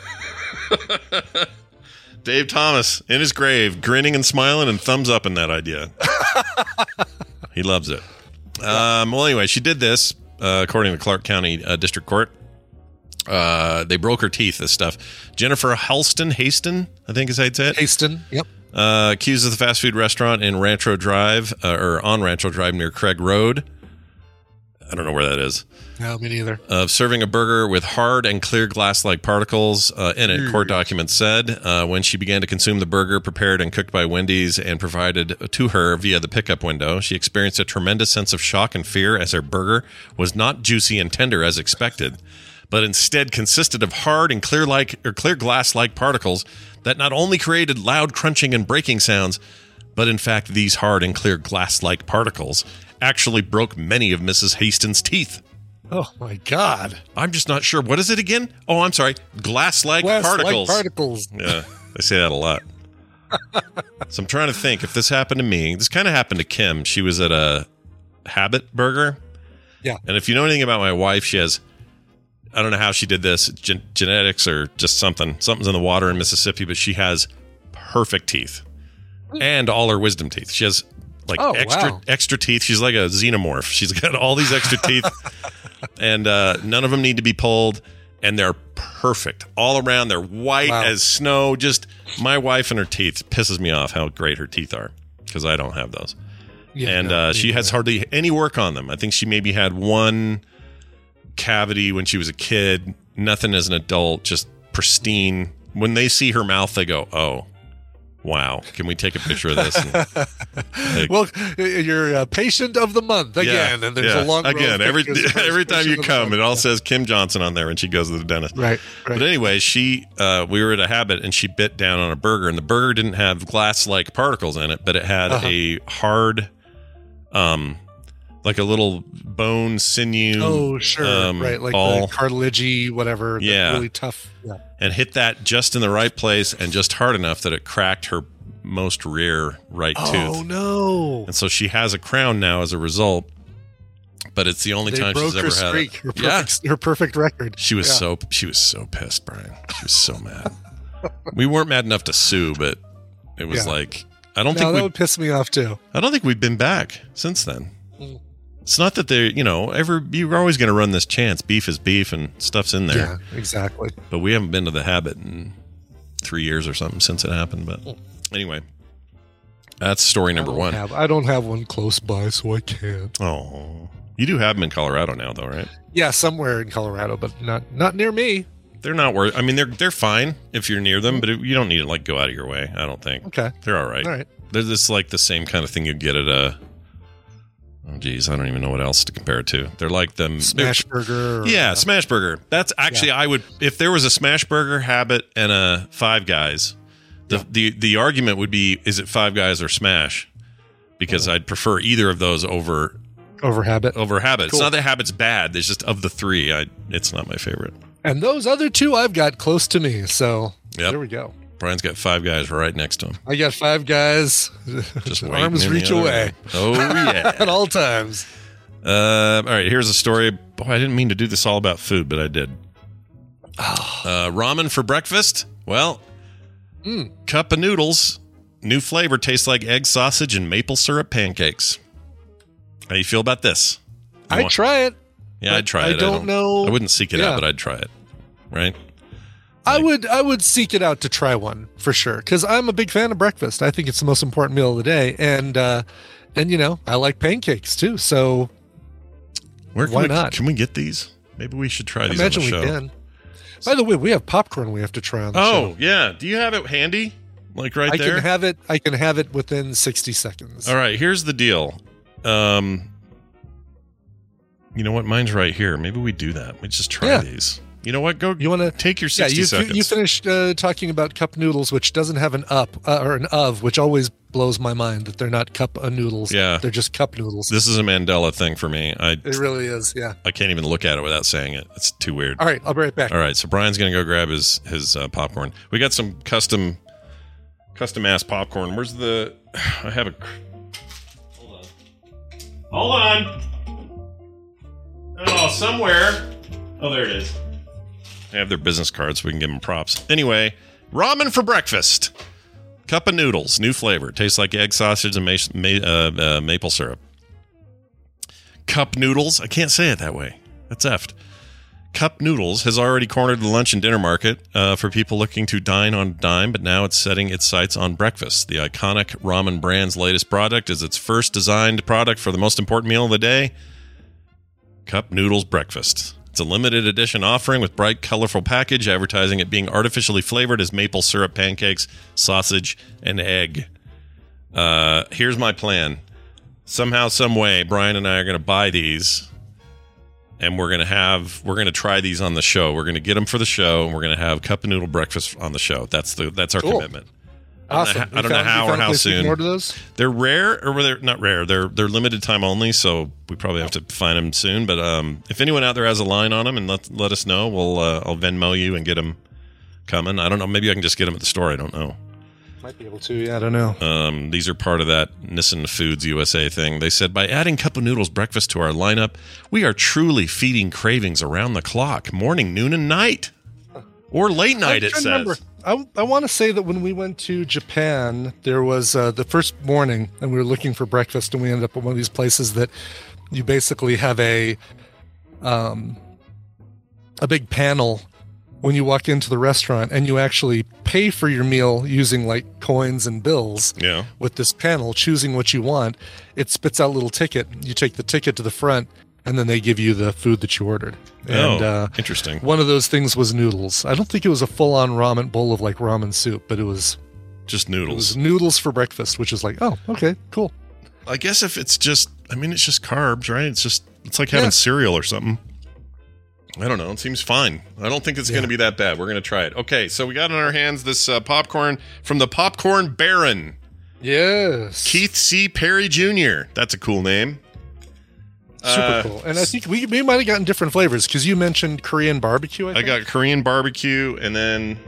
Dave Thomas in his grave, grinning and smiling and thumbs up in that idea. He loves it. Um, well, anyway, she did this uh, according to Clark County uh, District Court. Uh, they broke her teeth. This stuff. Jennifer Halston, Haston, I think is how you'd say it. Haston. Yep. Uh, accused of the fast food restaurant in Rancho Drive, uh, or on Rancho Drive near Craig Road. I don't know where that is. No, me neither. Of serving a burger with hard and clear glass-like particles uh, in it, court documents said. Uh, when she began to consume the burger prepared and cooked by Wendy's and provided to her via the pickup window, she experienced a tremendous sense of shock and fear as her burger was not juicy and tender as expected, but instead consisted of hard and clear like or clear glass-like particles that not only created loud crunching and breaking sounds, but in fact these hard and clear glass-like particles actually broke many of Missus Haston's teeth. Oh my God. I'm just not sure. What is it again? Oh, I'm sorry. Glass-like Glass-like particles. particles. Yeah, I say that a lot. So I'm trying to think if this happened to me. This kind of happened to Kim. She was at a Habit Burger. Yeah. And if you know anything about my wife, she has, I don't know how she did this, gen- genetics or just something. Something's in the water in Mississippi, but she has perfect teeth and all her wisdom teeth. She has like Oh, extra wow. extra teeth. She's like a xenomorph. She's got all these extra teeth, and uh, none of them need to be pulled. And they're perfect all around. They're white Wow. as snow. Just my wife and her teeth pisses me off how great her teeth are because I don't have those. Yeah, and no, uh, me she has neither. hardly any work on them. I think she maybe had one cavity when she was a kid. Nothing as an adult. Just pristine. When they see her mouth, they go, "Oh, wow! Can we take a picture of this?" And, like, Well, you're a patient of the month again, and there's yeah. a long row of again every pictures of every time you patient of the come, month. it all says Kim Johnson on there when she goes to the dentist. Right, right. But anyway, she uh, we were at a Habit and she bit down on a burger, and the burger didn't have glass-like particles in it, but it had Uh-huh. a hard, um, like a little bone sinew. Oh, sure, um, right, like ball, the cartilagey, whatever. the Yeah. really tough. Yeah. and hit that just in the right place and just hard enough that it cracked her most rear right Oh tooth. no! And so she has a crown now as a result. But it's the only They time broke she's her ever had streak, it. her Yeah. perfect, her perfect record. She was Yeah. so she was so pissed, Brian. She was so mad. We weren't mad enough to sue, but it was Yeah. like I don't No, think that we would piss me off too. I don't think we've been back since then. Mm. It's not that they're you know ever you're always going to run this chance. Beef is beef, and stuff's in there. Yeah, exactly. But we haven't been to the Habit in three years or something since it happened. But anyway, that's story number I don't one. Have, I don't have one close by, so I can't. Oh, you do have them in Colorado now, though, right? Yeah, somewhere in Colorado, but not not near me. They're not worth. I mean, they're they're fine if you're near them, but it, you don't need to like go out of your way. I don't think. Okay. They're all right. All right. They're just like the same kind of thing you'd get at a. Oh, geez, I don't even know what else to compare it to. They're like them Smash burger. Or, Yeah, Smash Burger. That's actually I would if there was a Smash Burger, Habit, and a Five Guys. The the the argument would be: is it Five Guys or Smash? Because I'd prefer either of those over over Habit. over Habit. Cool. It's not that Habit's bad. There's just of the three, I it's not my favorite. And those other two I've got close to me. So Yep. there we go. Brian's got Five Guys right next to him. I got Five Guys. Just waiting arms in the reach other away. way. Oh yeah. At all times. Uh, all right, here's a story. Boy, I didn't mean to do this all about food, but I did. Uh, ramen for breakfast? Well, Mm. cup of noodles. New flavor tastes like egg sausage and maple syrup pancakes. How you feel about this? You I'd want- try it. Yeah, but I'd try I it. don't know- I wouldn't seek it Yeah. out, but I'd try it. Right? I would I would seek it out to try one for sure because I'm a big fan of breakfast. I think it's the most important meal of the day, and uh, and you know I like pancakes too. So Where can why we, not? Can we get these? Maybe we should try I these imagine on the we show. can. By the way, we have popcorn we have to try on the Oh, show. yeah. Do you have it handy? Like right I there? can have it. I can have it within sixty seconds. All right, here's the deal. Um, you know what? Mine's right here. Maybe we do that. We just try Yeah. these. You know what? Go. You want to take your Yeah, sixty you seconds. you finished uh, talking about cup noodles, which doesn't have an up uh, or an of, which always blows my mind that they're not cup of noodles. Yeah. they're just cup noodles. This is a Mandela thing for me. I It really is. Yeah. I can't even look at it without saying it. It's too weird. All right, I'll be right back. All right, so Brian's gonna go grab his his uh, popcorn. We got some custom custom ass popcorn. Where's the? I have a. Hold on. Hold on. Oh, somewhere. Oh, there it is. I have their business cards so we can give them props. Anyway, ramen for breakfast. Cup of noodles, new flavor. Tastes like egg sausage and ma- ma- uh, uh, maple syrup. Cup noodles. I can't say it that way. That's effed. Cup Noodles has already cornered the lunch and dinner market uh, for people looking to dine on a dime, but now it's setting its sights on breakfast. The iconic ramen brand's latest product is its first designed product for the most important meal of the day, Cup Noodles Breakfast. It's a limited edition offering with bright, colorful package, advertising it being artificially flavored as maple syrup pancakes, sausage, and egg. Uh, here's my plan. Somehow, some way, Brian and I are going to buy these, and we're going to have we're going to try these on the show. We're going to get them for the show, and we're going to have Cup of Noodle Breakfast on the show. That's the that's our Cool. commitment. I don't Awesome. know, how- I You don't know found- you how or found a how place we can soon. order those? They're rare, or they're not rare. They're they're limited time only, so we probably have to find them soon. But um, if anyone out there has a line on them, and let let us know, we'll uh, I'll Venmo you and get them coming. I don't know. Maybe I can just get them at the store. I don't know. Might be able to. Yeah, I don't know. Um, these are part of that Nissan Foods U S A thing. They said, by adding Cup of Noodles breakfast to our lineup, we are truly feeding cravings around the clock, morning, noon, and night. Or late night, I'm it trying says. to remember. I, I want to say that when we went to Japan, there was uh, the first morning, and we were looking for breakfast, and we ended up at one of these places that you basically have a um, a big panel when you walk into the restaurant, and you actually pay for your meal using like coins and bills. Yeah. With this panel, choosing what you want, it spits out a little ticket. You take the ticket to the front, and then they give you the food that you ordered. And, oh, uh, interesting. One of those things was noodles. I don't think it was a full-on ramen bowl of like ramen soup, but it was just it noodles. was noodles for breakfast, which is like, oh, okay, cool. I guess if it's just, I mean, it's just carbs, right? It's just, it's like having Yeah. cereal or something. I don't know. It seems fine. I don't think it's Yeah. going to be that bad. We're going to try it. Okay, so we got in our hands this uh, popcorn from the Popcorn Baron, Yes. Keith C. Perry Junior That's a cool name. Super Uh, cool. And I think we, we might have gotten different flavors because you mentioned Korean barbecue. I, I think. got Korean barbecue, and then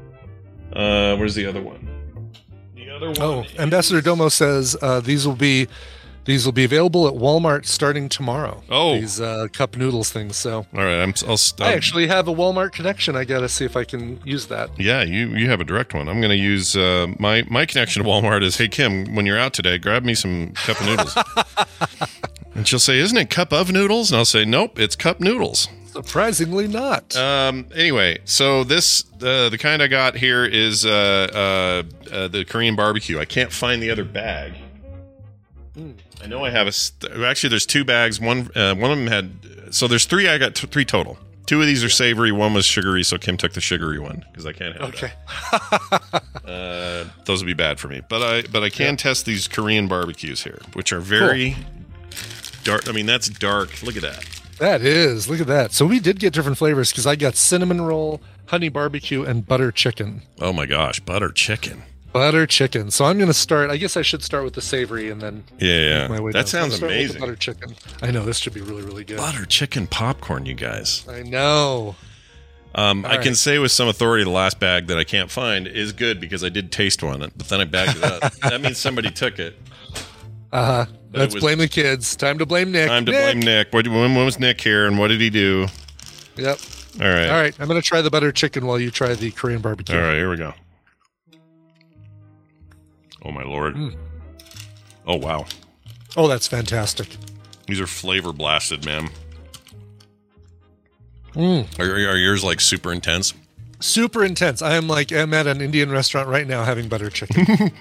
uh, where's the other one? The other one. Oh, Ambassador Domo says uh, these will be these will be available at Walmart starting tomorrow. Oh. These uh, cup noodles things. So All right, I'm. I'll. Stop. I actually have a Walmart connection. I got to see if I can use that. Yeah, you you have a direct one. I'm going to use uh, my my connection to Walmart is, hey Kim, when you're out today, grab me some cup of noodles. And she'll say, isn't it cup of noodles? And I'll say, nope, it's cup noodles. Surprisingly not. Um. Anyway, so this uh, the kind I got here is uh, uh, uh, the Korean barbecue. I can't find the other bag. Mm. I know I have a. St- actually, there's two bags. One uh, one of them had. So there's three. I got t- three total. Two of these are savory. One was sugary. So Kim took the sugary one because I can't have Okay. that. Uh, those would be bad for me. But I but I can test these Korean barbecues here, which are very dark. I mean, that's dark. Look at that. That is. Look at that. So we did get different flavors because I got cinnamon roll, honey barbecue, and butter chicken. Oh my gosh, butter chicken. Butter chicken. So I'm going to start. I guess I should start with the savory and then Yeah, yeah. make my way That down. So I'm sounds starting with the amazing. butter chicken. I know this should be really, really good. Butter chicken popcorn, you guys. I know. Um, All I can right. say with some authority the last bag that I can't find is good because I did taste one, but then I bagged it up. That means somebody took it. Uh huh. But Let's it was- blame the kids. Time to blame Nick. Time to Nick! blame Nick. What, when, when was Nick here and what did he do? Yep. All right. All right. I'm going to try the butter chicken while you try the Korean barbecue. All right, here we go. Oh, my Lord. Mm. Oh, wow. Oh, that's fantastic. These are flavor blasted, man. Mm. Are, are yours like super intense? Super intense. I am like, I'm at an Indian restaurant right now having butter chicken.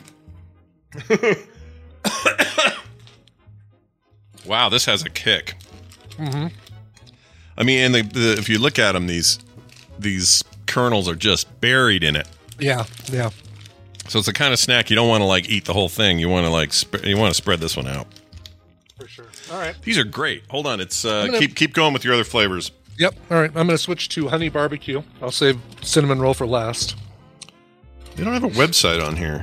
Wow, this has a kick. Mm-hmm. I mean, and the, the, if you look at them, these these kernels are just buried in it. Yeah. Yeah. So it's the kind of snack you don't want to like eat the whole thing. You want to like sp- you want to spread this one out. For sure. All right. These are great. Hold on, it's uh, gonna- keep keep going with your other flavors. Yep. All right. I'm going to switch to honey barbecue. I'll save cinnamon roll for last. They don't have a website on here.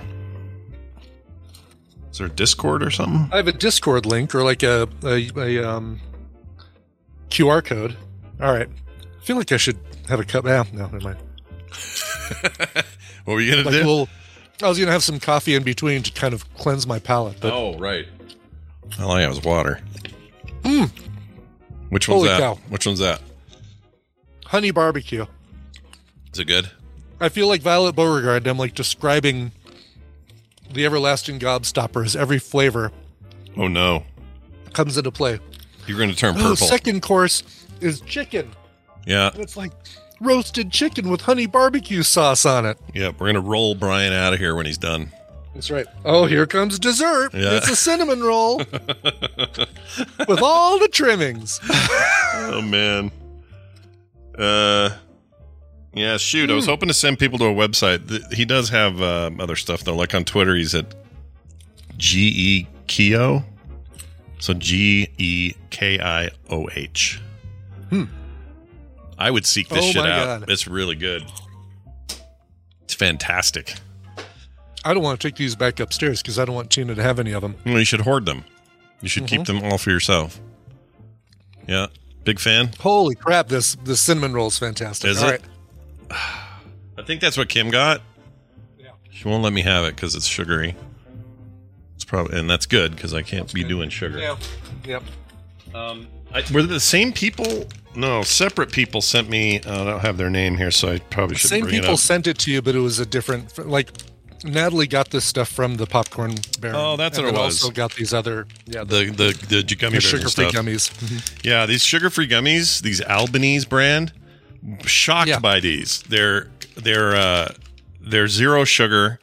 Is there a Discord or something? I have a Discord link or like a, a, a um, Q R code. All right. I feel like I should have a cup. Yeah, no, never mind. What were you gonna Like do? a little, I was going to have some coffee in between to kind of cleanse my palate. But Oh, right. All I have is water. Mm. Which one's Holy that? cow. Which one's that? honey barbecue. Is it good? I feel like Violet Beauregard. I'm like describing the everlasting gobstopper as every flavor Oh no, comes into play. you're going to turn Oh, purple. second course is chicken. Yeah, And it's like roasted chicken with honey barbecue sauce on it. yeah. We're going to roll Brian out of here when he's done. That's right. Oh, here comes dessert. Yeah. It's a cinnamon roll with all the trimmings. Oh man. Uh, yeah. Shoot, I was Hmm. hoping to send people to a website. Th- He does have uh, other stuff though. Like on Twitter, he's at G E Kio. So G E K I O H. Hmm. I would seek this Oh, shit my out. God. It's really good. It's fantastic. I don't want to take these back upstairs because I don't want Tina to have any of them. Well, you should hoard them. You should keep them all for yourself. Yeah. Big fan? Holy crap, this this cinnamon roll is fantastic. Is All it? I think that's what Kim got. Yeah. She won't let me have it because it's sugary. It's probably, and that's good because I can't be doing sugar. Yeah. Yep. Um, I, were they the same people? No, separate people sent me. Uh, I don't have their name here, so I probably should Same bring it people up. sent it to you, but it was a different. Like Natalie got this stuff from the Popcorn Baron. Oh, that's and what it then was. Also got these other yeah the the the, the gummy the bears and sugar-free stuff. gummies. Mhm. Yeah, these sugar-free gummies, these Albanese brand. Shocked Yeah. by these. They're they're uh, they're zero sugar.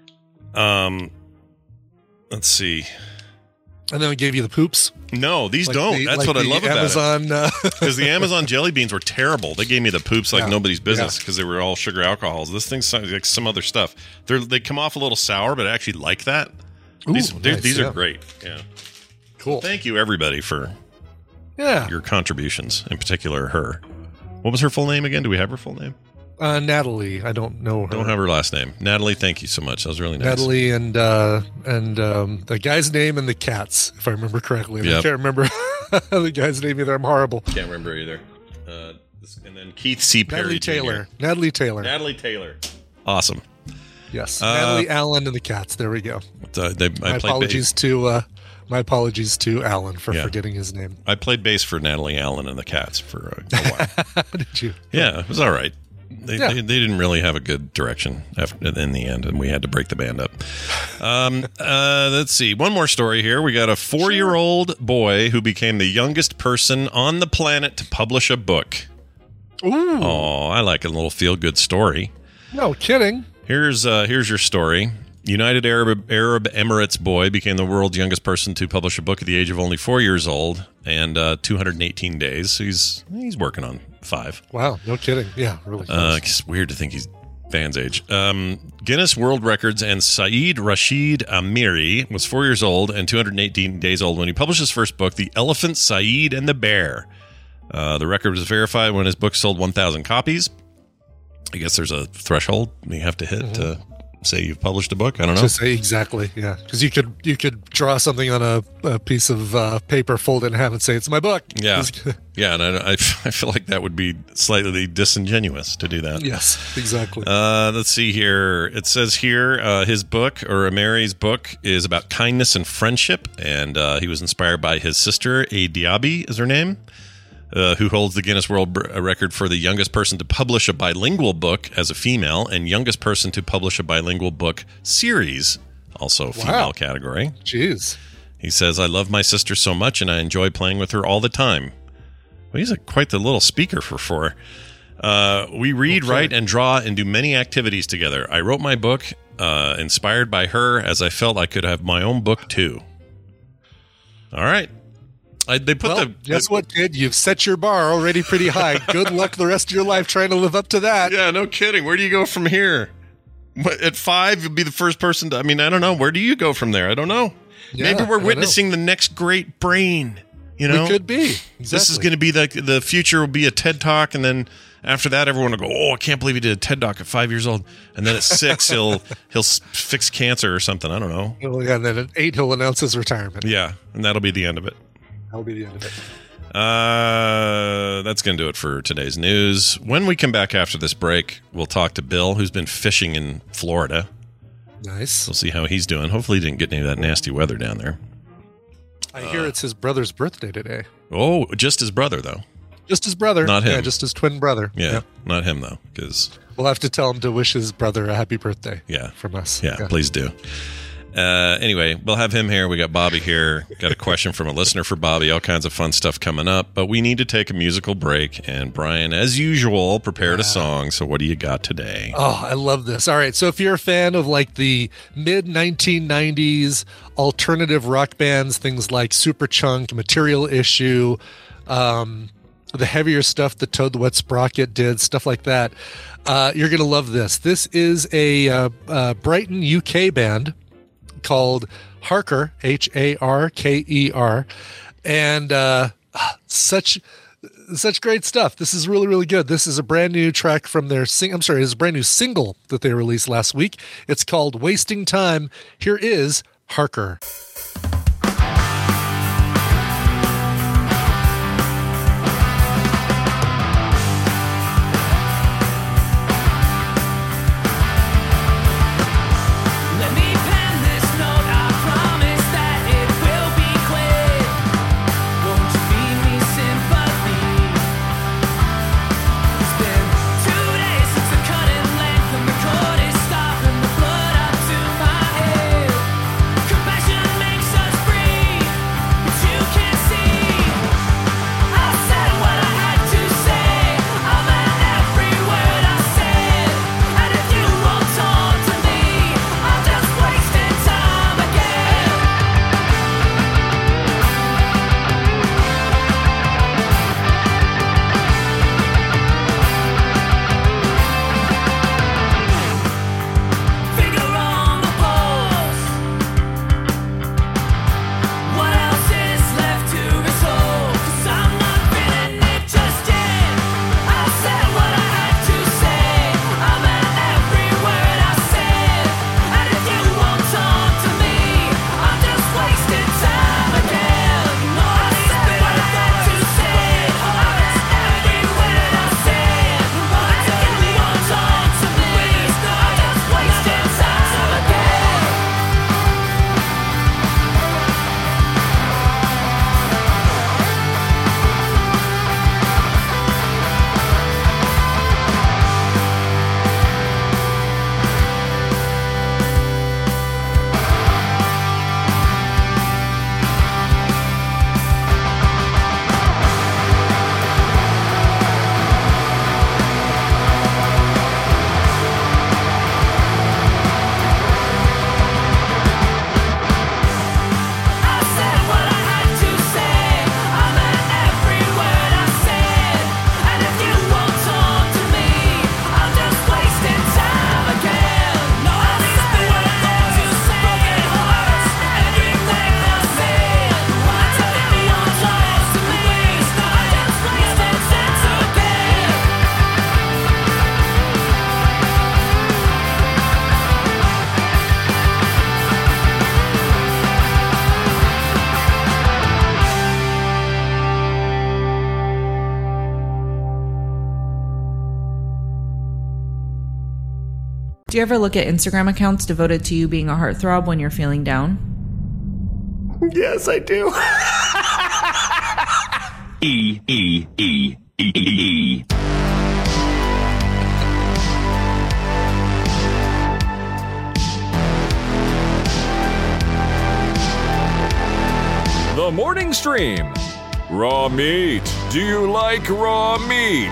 Um, let's see. And then we gave you the poops. No, these Like don't. the- That's like what I the love about Amazon, it. uh, Because the Amazon jelly beans were terrible. They gave me the poops like Yeah. nobody's business Yeah. because they were all sugar alcohols. This thing sounds like some other stuff. They they come off a little sour, but I actually like that. Ooh, these they're- nice, these yeah. are great. Yeah. Cool. Thank you everybody for Yeah. your contributions. In particular, her. What was her full name again? Do we have her full name? Uh, Natalie. I don't know her. Don't have her last name. Natalie, thank you so much. That was really nice. Natalie and uh, and um, the guy's name and the cats, if I remember correctly. And I Yep. can't remember the guy's name either. I'm horrible. Can't remember either. Uh, this, and then Keith C. Perry Natalie Junior Taylor. Natalie Taylor. Natalie Taylor. Awesome. Yes. Uh, Natalie Allen and the cats. There we go. Uh, they, I My played apologies bass. to uh, my apologies to Alan for Yeah. forgetting his name. I played bass for Natalie Allen and the Cats for a, a while. Did you? Yeah, it was all right. They, Yeah. they, they didn't really have a good direction after, in the end, and we had to break the band up. Um, uh, let's see. One more story here. We got a four-year-old boy who became the youngest person on the planet to publish a book. Ooh. Oh, I like a little feel-good story. No kidding. Here's uh, here's your story. United Arab Arab Emirates boy became the world's youngest person to publish a book at the age of only four years old and uh, two hundred eighteen days. So he's he's working on five. Wow. No kidding. Yeah. Really. Uh, close. it's weird to think he's Van's age. Um, Guinness World Records and Saeed Rashid Amiri was four years old and two hundred eighteen days old when he published his first book, The Elephant, Saeed, and the Bear. Uh, the record was verified when his book sold one thousand copies. I guess there's a threshold you have to hit to say you've published a book. I don't know. To say exactly, yeah, because you could you could draw something on a, a piece of uh, paper, fold it, and have it say it's my book. Yeah, yeah, and I, I, I feel like that would be slightly disingenuous to do that. Yes, exactly. Uh, let's see here. It says here uh, his book, or Amiri's book, is about kindness and friendship, and uh, he was inspired by his sister, A Diaby is her name, uh, who holds the Guinness World Record for the youngest person to publish a bilingual book as a female, and youngest person to publish a bilingual book series, also female Wow. category. Jeez. He says, I love my sister so much, and I enjoy playing with her all the time. Well, he's a, quite the little speaker for four. Uh, we read, Okay. write, and draw and do many activities together. I wrote my book uh, inspired by her, as I felt I could have my own book too. All right. I, they put Well, the guess the- what, kid? You've set your bar already pretty high. Good luck the rest of your life trying to live up to that. Yeah, no kidding. Where do you go from here? What, at five, you'll be the first person to. I mean, I don't know. Where do you go from there? I don't know. Yeah, Maybe I we're don't witnessing the next great brain. You know, We could be. Exactly. This is going to be the the future. Will be a TED talk, and then after that, everyone will go, "Oh, I can't believe he did a TED talk at five years old." And then at six, he'll he'll s- fix cancer or something. I don't know. Well, yeah, and then at eight, he'll announce his retirement. Yeah, and that'll be the end of it. That'll be the end of it. Uh, that's going to do it for today's news. When we come back after this break, we'll talk to Bill, who's been fishing in Florida. Nice. We'll see how he's doing. Hopefully, he didn't get any of that nasty weather down there. I hear it's his brother's birthday today. Oh, just his brother, though. Just his brother. Not him. Yeah, just his twin brother. Yeah, Yep. not him, though, because, We'll have to tell him to wish his brother a happy birthday. yeah. From us. Yeah, please do. Uh, anyway, we'll have him here. We got Bobby here. Got a question from a listener for Bobby. All kinds of fun stuff coming up. But we need to take a musical break. And Brian, as usual, prepared a song. So what do you got today? Oh, I love this. All right. So if you're a fan of like the mid nineteen nineties alternative rock bands, things like Superchunk, Material Issue, um, the heavier stuff that Toad the Wet Sprocket did, stuff like that, uh, you're going to love this. This is a uh, uh, Brighton, U K band called Harker, H A R K E R, and uh, such such great stuff. This is really, really good. This is a brand new track from their sing. I'm sorry, it's a brand new single that they released last week. It's called "Wasting Time." Here is Harker. Let me pen this note, I promise that it will be quick. Won't you feed me Do you ever look at Instagram accounts devoted to you being a heartthrob when you're feeling down? Yes, I do. E E E E E. The Morning Stream. Raw meat. Do you like raw meat?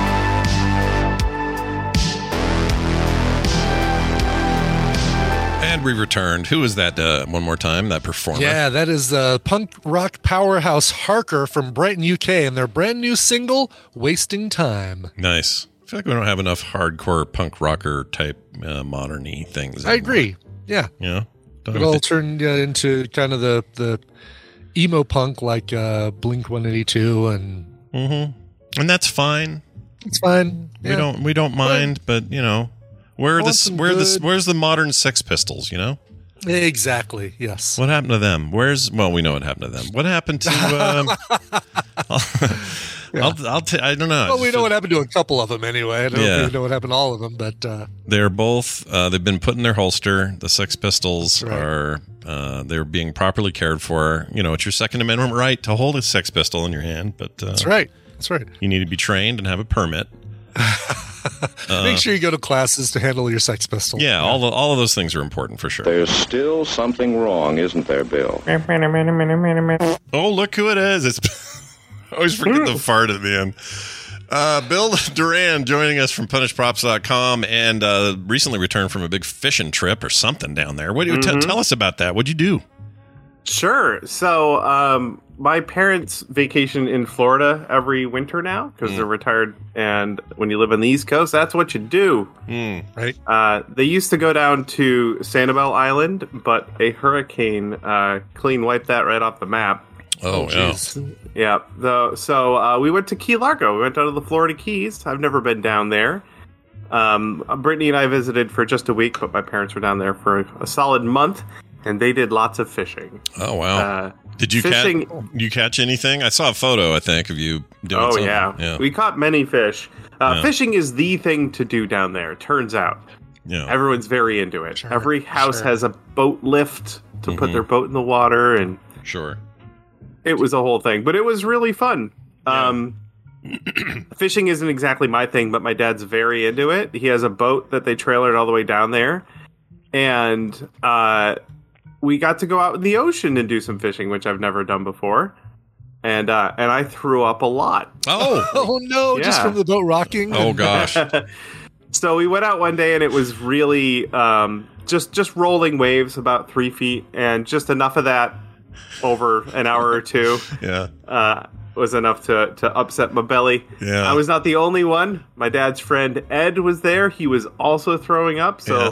And we returned. Who is that uh, one more time, that performer? Yeah, that is the punk rock powerhouse Harker from Brighton, U K, and their brand new single, Wasting Time. Nice. I feel like we don't have enough hardcore punk rocker type uh, modern-y things I anymore. agree. Yeah. Yeah. Don't It know all if they- turned uh, into kind of the, the emo punk like uh, Blink one eighty-two, and Mhm. And that's fine. it's fine. We Yeah. don't we don't mind, but you know, where I want this some where this good- where's the modern Sex Pistols, you know? Exactly, yes. What happened to them? Where's well, we know what happened to them. What happened to um I'll, I'll, I'll t- I don't know. Well, we know what happened to a couple of them anyway. I don't Yeah. even know what happened to all of them, but uh, They're both uh, they've been put in their holster. The Sex Pistols That's right. are uh, they're being properly cared for. You know, it's your Second Amendment right to hold a Sex Pistol in your hand, but uh, that's right. That's right. you need to be trained and have a permit. Make sure you go to classes to handle your Sex Pistol. Yeah, all the, all of those things are important for sure. There's still something wrong, isn't there, Bill? Oh, look who it is. It's I always forget the fart at the end. Uh, Bill Duran joining us from punish props dot com and uh, recently returned from a big fishing trip or something down there. What do you Mhm. t- tell us about that? What'd you do? Sure. So, um, my parents vacation in Florida every winter now because they're retired. And when you live on the East Coast, that's what you do. Mm. Right. Uh, they used to go down to Sanibel Island, but a hurricane uh, clean wiped that right off the map. Oh, yeah. Yeah. The, so uh, we went to Key Largo. We went down to the Florida Keys. I've never been down there. Um, Brittany and I visited for just a week, but my parents were down there for a solid month, and they did lots of fishing. Oh, wow. Uh, Did you fishing- catch you catch anything? I saw a photo, I think, of you doing Oh something. yeah. Yeah. We caught many fish. Uh, Yeah. Fishing is the thing to do down there. It turns out, Yeah. everyone's very into it. Every house sure. has a boat lift to put Mhm. their boat in the water, and Sure. it was a whole thing. But it was really fun. Um, fishing isn't exactly my thing, but my dad's very into it. He has a boat that they trailered all the way down there, and uh, we got to go out in the ocean and do some fishing, which I've never done before. And uh, and I threw up a lot. Oh. Oh no! Just Yeah. from the boat rocking. Oh gosh. So we went out one day and it was really um, just just rolling waves about three feet, and just enough of that over an hour or two Yeah. uh, was enough to to upset my belly. Yeah. I was not the only one. My dad's friend Ed was there. He was also throwing up. So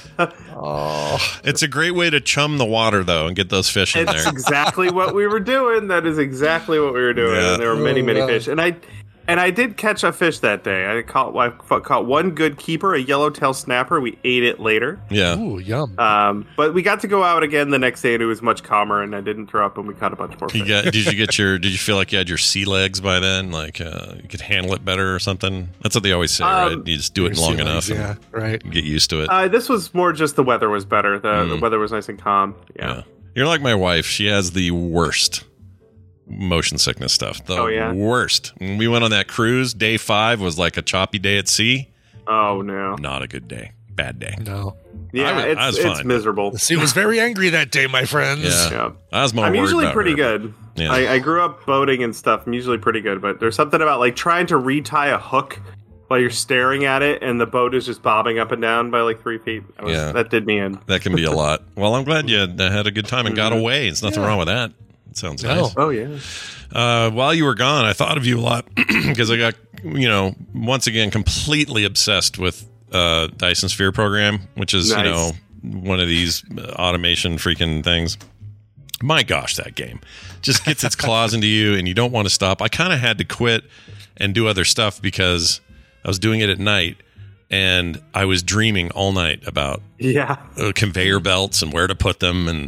Oh, It's a great way to chum the water though and get those fish in it's there. exactly what we were doing. That is exactly what we were doing. Yeah. And there were many Oh, many wow. fish, and I. And I did catch a fish that day. I caught I caught one good keeper, a yellowtail snapper. We ate it later. Yeah. ooh, yum. Um, but we got to go out again the next day, and it was much calmer, and I didn't throw up, and we caught a bunch more You fish. got, did you get your? Did you feel like you had your sea legs by then? Like uh, you could handle it better or something? That's what they always say, Um, right? You just do it Your long sea enough, legs, yeah, right. and get used to it. Uh, this was more just the weather was better. The, the Mm. weather was nice and calm. Yeah. yeah, you're like my wife. She has the worst motion sickness stuff. The Oh, yeah? worst. When we went on that cruise, day five was like a choppy day at sea. Oh no. Not a good day. Bad day. No. Yeah, I was- it's I was it's fine. miserable. The sea was very angry that day, my friends. Yeah. Yeah. I was more I'm worried usually about pretty her. good. Yeah. I, I grew up boating and stuff. I'm usually pretty good, but there's something about like trying to retie a hook while you're staring at it, and the boat is just bobbing up and down by like three feet. That was, Yeah. that did me in. That can be a lot. Well, I'm glad you had had a good time and got away. There's nothing wrong with that. It sounds No. nice. Oh yeah. Uh, while you were gone, I thought of you a lot because I got, you know, once again, completely obsessed with uh, Dyson Sphere program, which is, Nice. you know, one of these automation freaking things. My gosh, that game just gets its claws into you and you don't want to stop. I kind of had to quit and do other stuff because I was doing it at night and I was dreaming all night about Yeah. uh, conveyor belts and where to put them and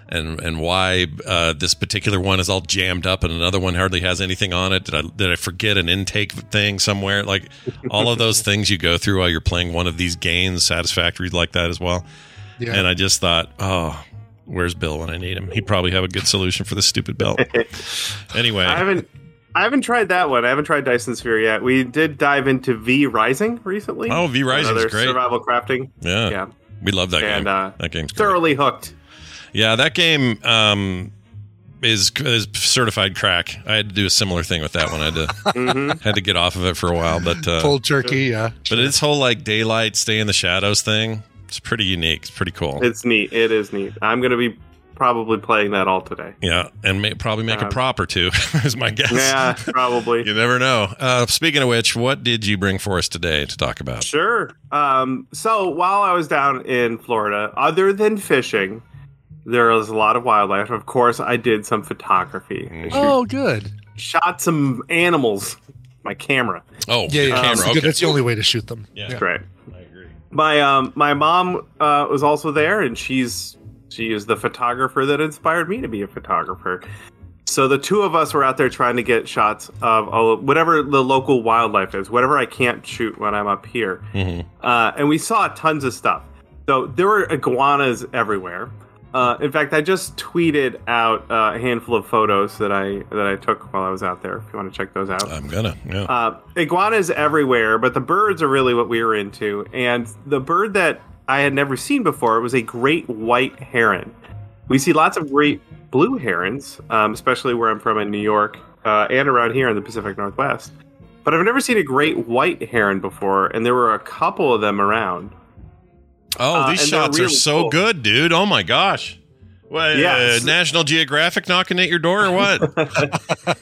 and and why uh, this particular one is all jammed up and another one hardly has anything on it. Did I did I forget an intake thing somewhere? Like all of those things you go through while you're playing one of these games, Satisfactory like that as well. Yeah. And I just thought, oh, where's Bill when I need him? He'd probably have a good solution for this stupid belt. Anyway, I haven't I haven't tried that one. I haven't tried Dyson Sphere yet. We did dive into V Rising recently. Oh, V Rising is Another great. Survival crafting. Yeah, yeah. We love that and, game. Uh, that game's great. thoroughly hooked. Yeah, that game um, is, is certified crack. I had to do a similar thing with that one. I had to mm-hmm. had to get off of it for a while, but uh, cold turkey. Yeah, but its whole like daylight, stay in the shadows thing. It's pretty unique. It's pretty cool. It's neat. It is neat. I'm going to be probably playing that all today. Yeah, and may, probably make Um, a prop or two, is my guess. Yeah, probably. You never know. Uh, speaking of which, what did you bring for us today to talk about? Sure. Um, so while I was down in Florida, other than fishing, there was a lot of wildlife. Of course, I did some photography. I Oh, good. shot some animals. My camera. Oh, Yeah, yeah. camera. That's, Okay. good. That's the only way to shoot them. Yeah. That's right. My um my mom uh, was also there, and she's she is the photographer that inspired me to be a photographer. So the two of us were out there trying to get shots of all, whatever the local wildlife is, whatever I can't shoot when I'm up here, Mm-hmm. uh, and we saw tons of stuff. So there were iguanas everywhere. Uh, in fact, I just tweeted out uh, a handful of photos that I that I took while I was out there. If you want to check those out, I'm gonna. Yeah. uh, iguanas everywhere, but the birds are really what we were into. And the bird that I had never seen before was a great white heron. We see lots of great blue herons, um, especially where I'm from in New York uh, and around here in the Pacific Northwest. But I've never seen a great white heron before, and there were a couple of them around. Oh, Uh, these and they're shots are really so cool. good, dude. Oh my gosh. What, Yes. uh, National Geographic knocking at your door or what?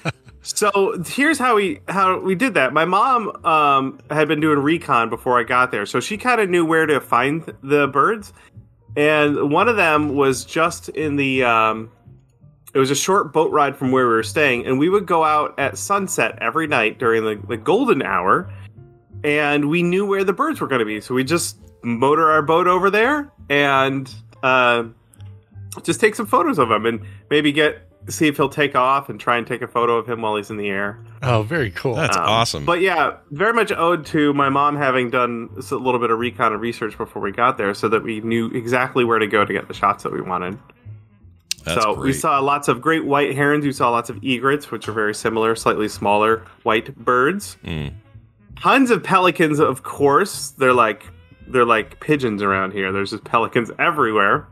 So here's how we how we did that. My mom um, had been doing recon before I got there, so she kind of knew where to find the birds. And one of them was just in the. Um, it was a short boat ride from where we were staying, and we would go out at sunset every night during the, the golden hour, and we knew where the birds were going to be. So we just motor our boat over there and uh, just take some photos of him, and maybe get. See if he'll take off and try and take a photo of him while he's in the air. Oh, very cool. That's Um, awesome. But yeah, very much owed to my mom having done a little bit of recon and research before we got there, so that we knew exactly where to go to get the shots that we wanted. That's so we great. saw lots of great white herons. We saw lots of egrets, which are very similar, slightly smaller white birds. Mm. Tons of pelicans, of course. They're like they're like pigeons around here. There's just pelicans everywhere.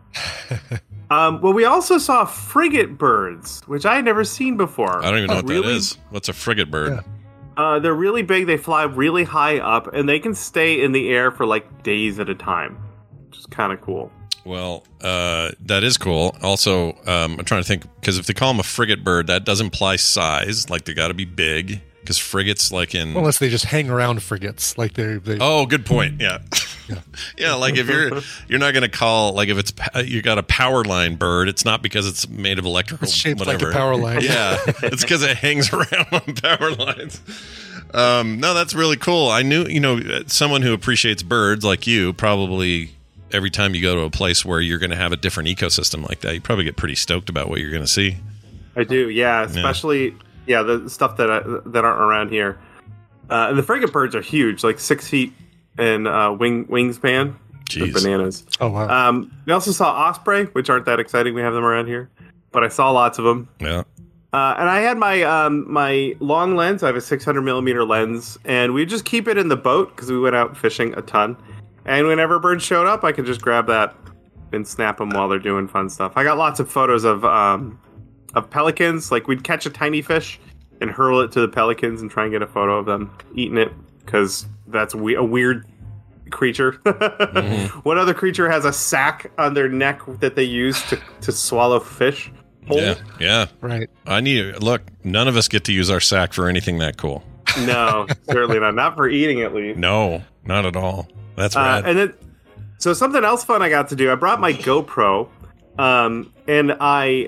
Um, well, we also saw frigate birds, which I had never seen before. I don't even know what really, that is. What's a frigate bird? Uh, they're really big. They fly really high up, and they can stay in the air for like days at a time, which is kind of cool. Well, uh, that is cool. Also, um, I'm trying to think, because if they call them a frigate bird, that does imply size. Like they got to be big, because frigates, like in Unless they just hang around frigates, like they're. They, oh, good point. Yeah. Yeah, like if you're you're not going to call, like if it's pa- you got a power line bird, it's not because it's made of electrical It's shaped like whatever. a power line. Yeah, it's because it hangs around on power lines. Um, no, that's really cool. I knew, you know, someone who appreciates birds like you probably every time you go to a place where you're going to have a different ecosystem like that, you probably get pretty stoked about what you're going to see. I do, yeah. Especially, yeah, yeah the stuff that I, that aren't around here. Uh, and the frigate birds are huge, like six feet in uh, wing wingspan. They're Jeez. bananas. Oh wow. Um, we also saw osprey, which aren't that exciting. We have them around here, but I saw lots of them. Yeah. Uh, and I had my um, my long lens. I have a six hundred millimeter lens, and we just keep it in the boat because we went out fishing a ton. And whenever birds showed up, I could just grab that and snap them while they're doing fun stuff. I got lots of photos of um, of pelicans. Like we'd catch a tiny fish and hurl it to the pelicans and try and get a photo of them eating it because that's we- a weird creature. Mm-hmm. What other creature has a sack on their neck that they use to, to swallow fish? Whole? Yeah, yeah. Right. I need look. None of us get to use our sack for anything that cool. No, certainly not. Not for eating, at least. No, not at all. That's Uh, rad. and then, so something else fun I got to do. I brought my GoPro, um, and I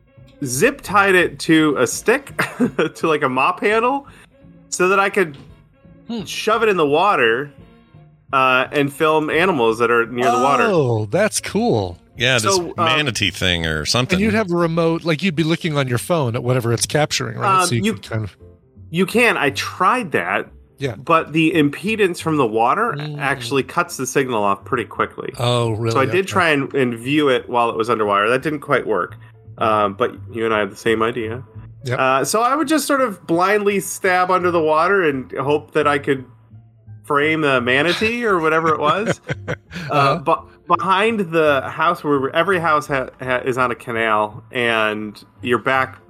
zip tied it to a stick, to like a mop handle, so that I could shove it in the water uh, and film animals that are near the water. Oh, that's cool. Yeah, this So, um, manatee thing or something. And you'd have a remote, like you'd be looking on your phone at whatever it's capturing, right? Um, so you, you- can kind of. You can. I tried that. Yeah. But the impedance from the water Mm. actually cuts the signal off pretty quickly. Oh, really? So I did Okay. try and, and view it while it was underwater. That didn't quite work. Um, but you and I have the same idea. Yep. Uh, so I would just sort of blindly stab under the water and hope that I could frame a manatee or whatever it was. uh, but behind the house, where every house ha- ha- is on a canal, and your back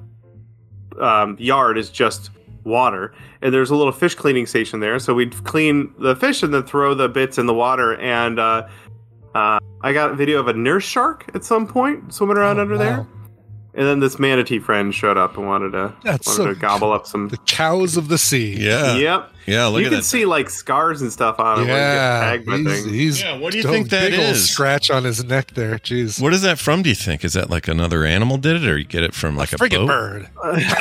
um, yard is just water, and there's a little fish cleaning station there. So we'd clean the fish and then throw the bits in the water. And uh, uh, I got a video of a nurse shark at some point swimming around Oh, under wow. there. And then this manatee friend showed up and wanted to That's wanted so- to gobble up some. The cows of the sea. Yeah. Yep. Yeah, look you at can that. see like scars and stuff on it. Yeah, when you get tagged by he's, things. he's Yeah, what do you got a think that big old is? scratch on his neck there. Jeez. What is that from, do you think? Is that like another animal did it, or you get it from like a, Friggin' boat? bird.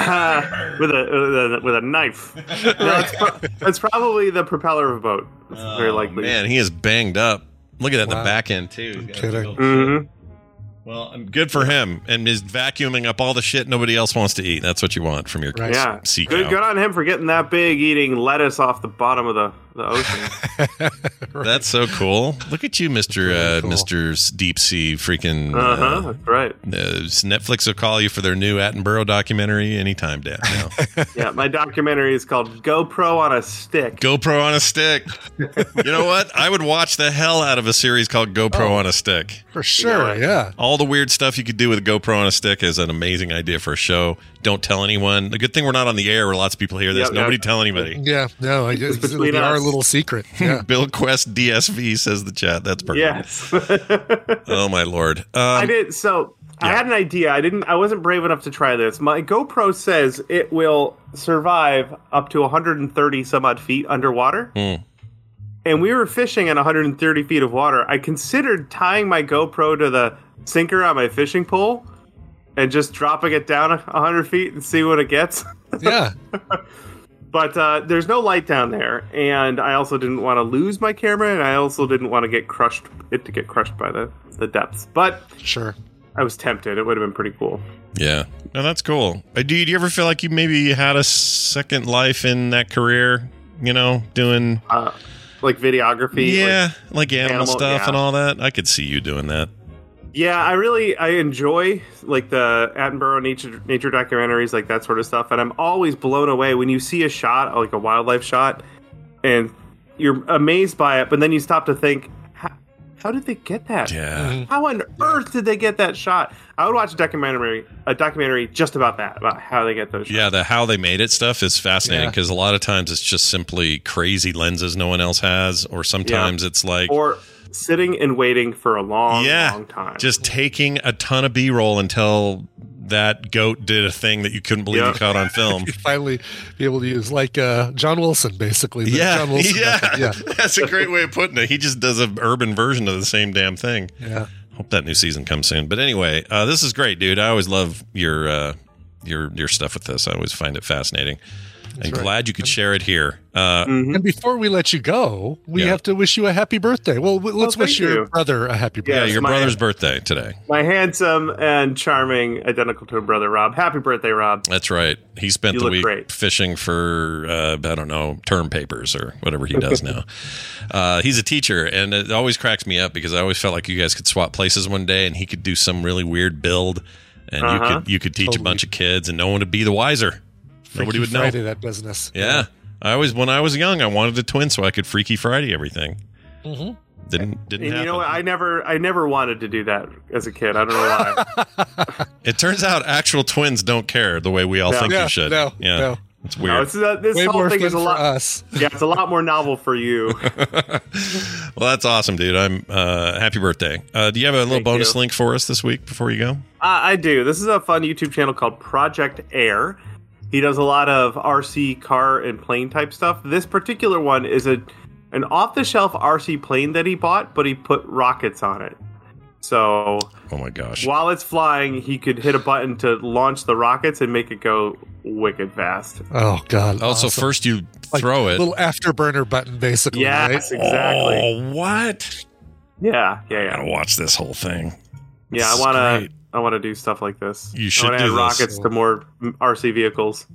with a with a, with a knife. No, it's, pro- it's probably the propeller of a boat. It's very likely. Man, he is banged up. Look at that in Wow. the back end, too. He's got a kidding. big old- Mhm. Well, I'm good for him. And is vacuuming up all the shit nobody else wants to eat. That's what you want from your Right. Yeah, sea good, cow. good on him for getting that big, eating lettuce off the bottom of the, the ocean. That's so cool. Look at you, Mister really uh, cool. Mister Deep Sea freaking. Uh huh. Uh, That's right. uh, Netflix will call you for their new Attenborough documentary anytime, Dad. Now. Yeah, my documentary is called GoPro on a Stick. GoPro on a stick. You know what? I would watch the hell out of a series called GoPro Oh. on a stick. For sure, yeah. All the weird stuff you could do with a GoPro on a stick is an amazing idea for a show. Don't tell anyone. The good thing we're not on the air where lots of people hear this. Yep, Nobody yep. tell anybody. Yeah, no, I guess it'll between be our us. little secret. Yeah. Bill Quest D S V says the chat. That's perfect. Yes. Oh my lord. Um, I did. So I yeah. had an idea. I didn't. I wasn't brave enough to try this. My GoPro says it will survive up to one hundred thirty some odd feet underwater. Hmm. And we were fishing at one hundred thirty feet of water. I considered tying my GoPro to the sinker on my fishing pole and just dropping it down one hundred feet and see what it gets. Yeah. But uh, there's no light down there, and I also didn't want to lose my camera, and I also didn't want to get crushed, it to get crushed by the, the depths. But Sure. I was tempted. It would have been pretty cool. Yeah. No, that's cool. Uh, Do you, do you ever feel like you maybe had a second life in that career? You know, doing Uh, like videography. yeah, like- like, animal, animal- stuff yeah. and all that. I could see you doing that. yeah, I really I enjoy like the Attenborough nature nature documentaries, like that sort of stuff. And I'm always blown away when you see a shot, like a wildlife shot, and you're amazed by it, but then you stop to think, how, how did they get that? Yeah. How on earth did they get that shot? I would watch a documentary, a documentary just about that, about how they get those shots. Yeah, the how they made it stuff is fascinating Yeah. because a lot of times it's just simply crazy lenses no one else has, or sometimes it's like Or sitting and waiting for a long, yeah, long time. just taking a ton of B-roll until that goat did a thing that you couldn't believe Yeah. you caught on film. You finally be able to use like uh, John Wilson, basically. the Yeah, John Wilson yeah, method. yeah, that's a great way of putting it. He just does an urban version of the same damn thing. yeah. Hope that new season comes soon. But anyway, uh, this is great, dude. I always love your uh, your your stuff with this. I always find it fascinating. I'm right. glad you could share it here. Uh, And before we let you go, we Yeah. have to wish you a happy birthday. Well, w- let's Well, wish thank your you. brother a happy yeah, birthday. Yes, your my- brother's birthday today. My handsome and charming, identical to a brother, Rob. Happy birthday, Rob. That's right. He spent You the look week great. fishing for, uh, I don't know, term papers or whatever he does now. Uh, he's a teacher, and it always cracks me up because I always felt like you guys could swap places one day and he could do some really weird build, and you Uh-huh. could you could teach Totally. a bunch of kids, and no one would be the wiser. Nobody Freaky would know. Friday, that business. Yeah. I always, when I was young, I wanted a twin so I could Freaky Friday everything. Mhm. Didn't didn't And happen. you know what? I never, I never wanted to do that as a kid. I don't know why. It turns out actual twins don't care the way we all No. think Yeah, you should. no, yeah, no. it's No, weird. it's, uh, this Way whole more thing fun is a for lot. us. Yeah, it's a lot more novel for you. Well, that's awesome, dude. I'm uh, happy birthday. Uh, do you have a little Thank bonus you. link for us this week before you go? Uh, I do. This is a fun YouTube channel called Project Air. He does a lot of R C car and plane type stuff. This particular one is a an off the shelf R C plane that he bought, but he put rockets on it. So Oh my gosh. while it's flying, he could hit a button to launch the rockets and make it go wicked fast. Oh God. Oh, so awesome. first you Like throw it. little afterburner button, basically. Yes, Right? exactly. Oh, what? Yeah, yeah, I yeah. gotta watch this whole thing. Yeah, I This is want to. great. I want to do stuff like this. You should I wanna do add this. rockets to more R C vehicles.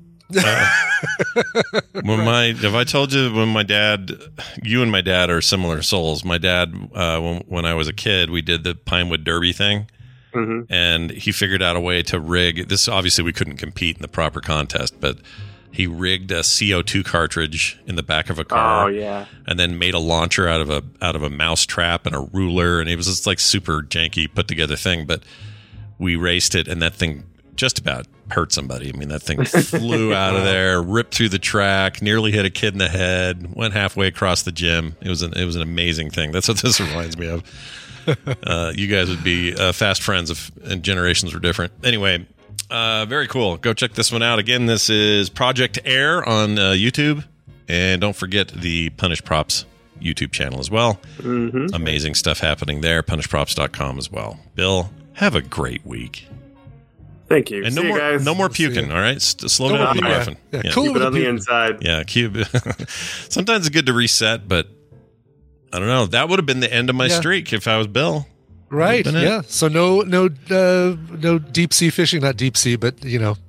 When my have I told you when my dad, you and my dad are similar souls. My dad, uh, when, when I was a kid, we did the Pinewood Derby thing, Mm-hmm. and he figured out a way to rig this. Obviously, we couldn't compete in the proper contest, but he rigged a C O two cartridge in the back of a car. Oh yeah. And then made a launcher out of a out of a mouse trap and a ruler, and it was this like super janky put together thing. But we raced it, and that thing just about hurt somebody. I mean, that thing flew out of there, ripped through the track, nearly hit a kid in the head, went halfway across the gym. It was an it was an amazing thing. That's what this reminds me of. Uh, you guys would be uh, fast friends if and generations were different. Anyway, uh, very cool. Go check this one out. Again, this is Project Air on uh, YouTube, and don't forget the Punish Props YouTube channel as well. Mm-hmm. Amazing stuff happening there. Punish props dot com as well. Bill, have a great week. Thank you. And See no you more, guys. no more puking. All right, S- slow No down more on the puking. muffin. Yeah, cool Keep with it the on the puking. inside. Yeah, keep. Sometimes it's good to reset, but I don't know. That would have been the end of my Yeah. streak if I was Bill. Right. Would've been it. Yeah. So no, no, uh, no deep sea fishing. Not deep sea, but you know,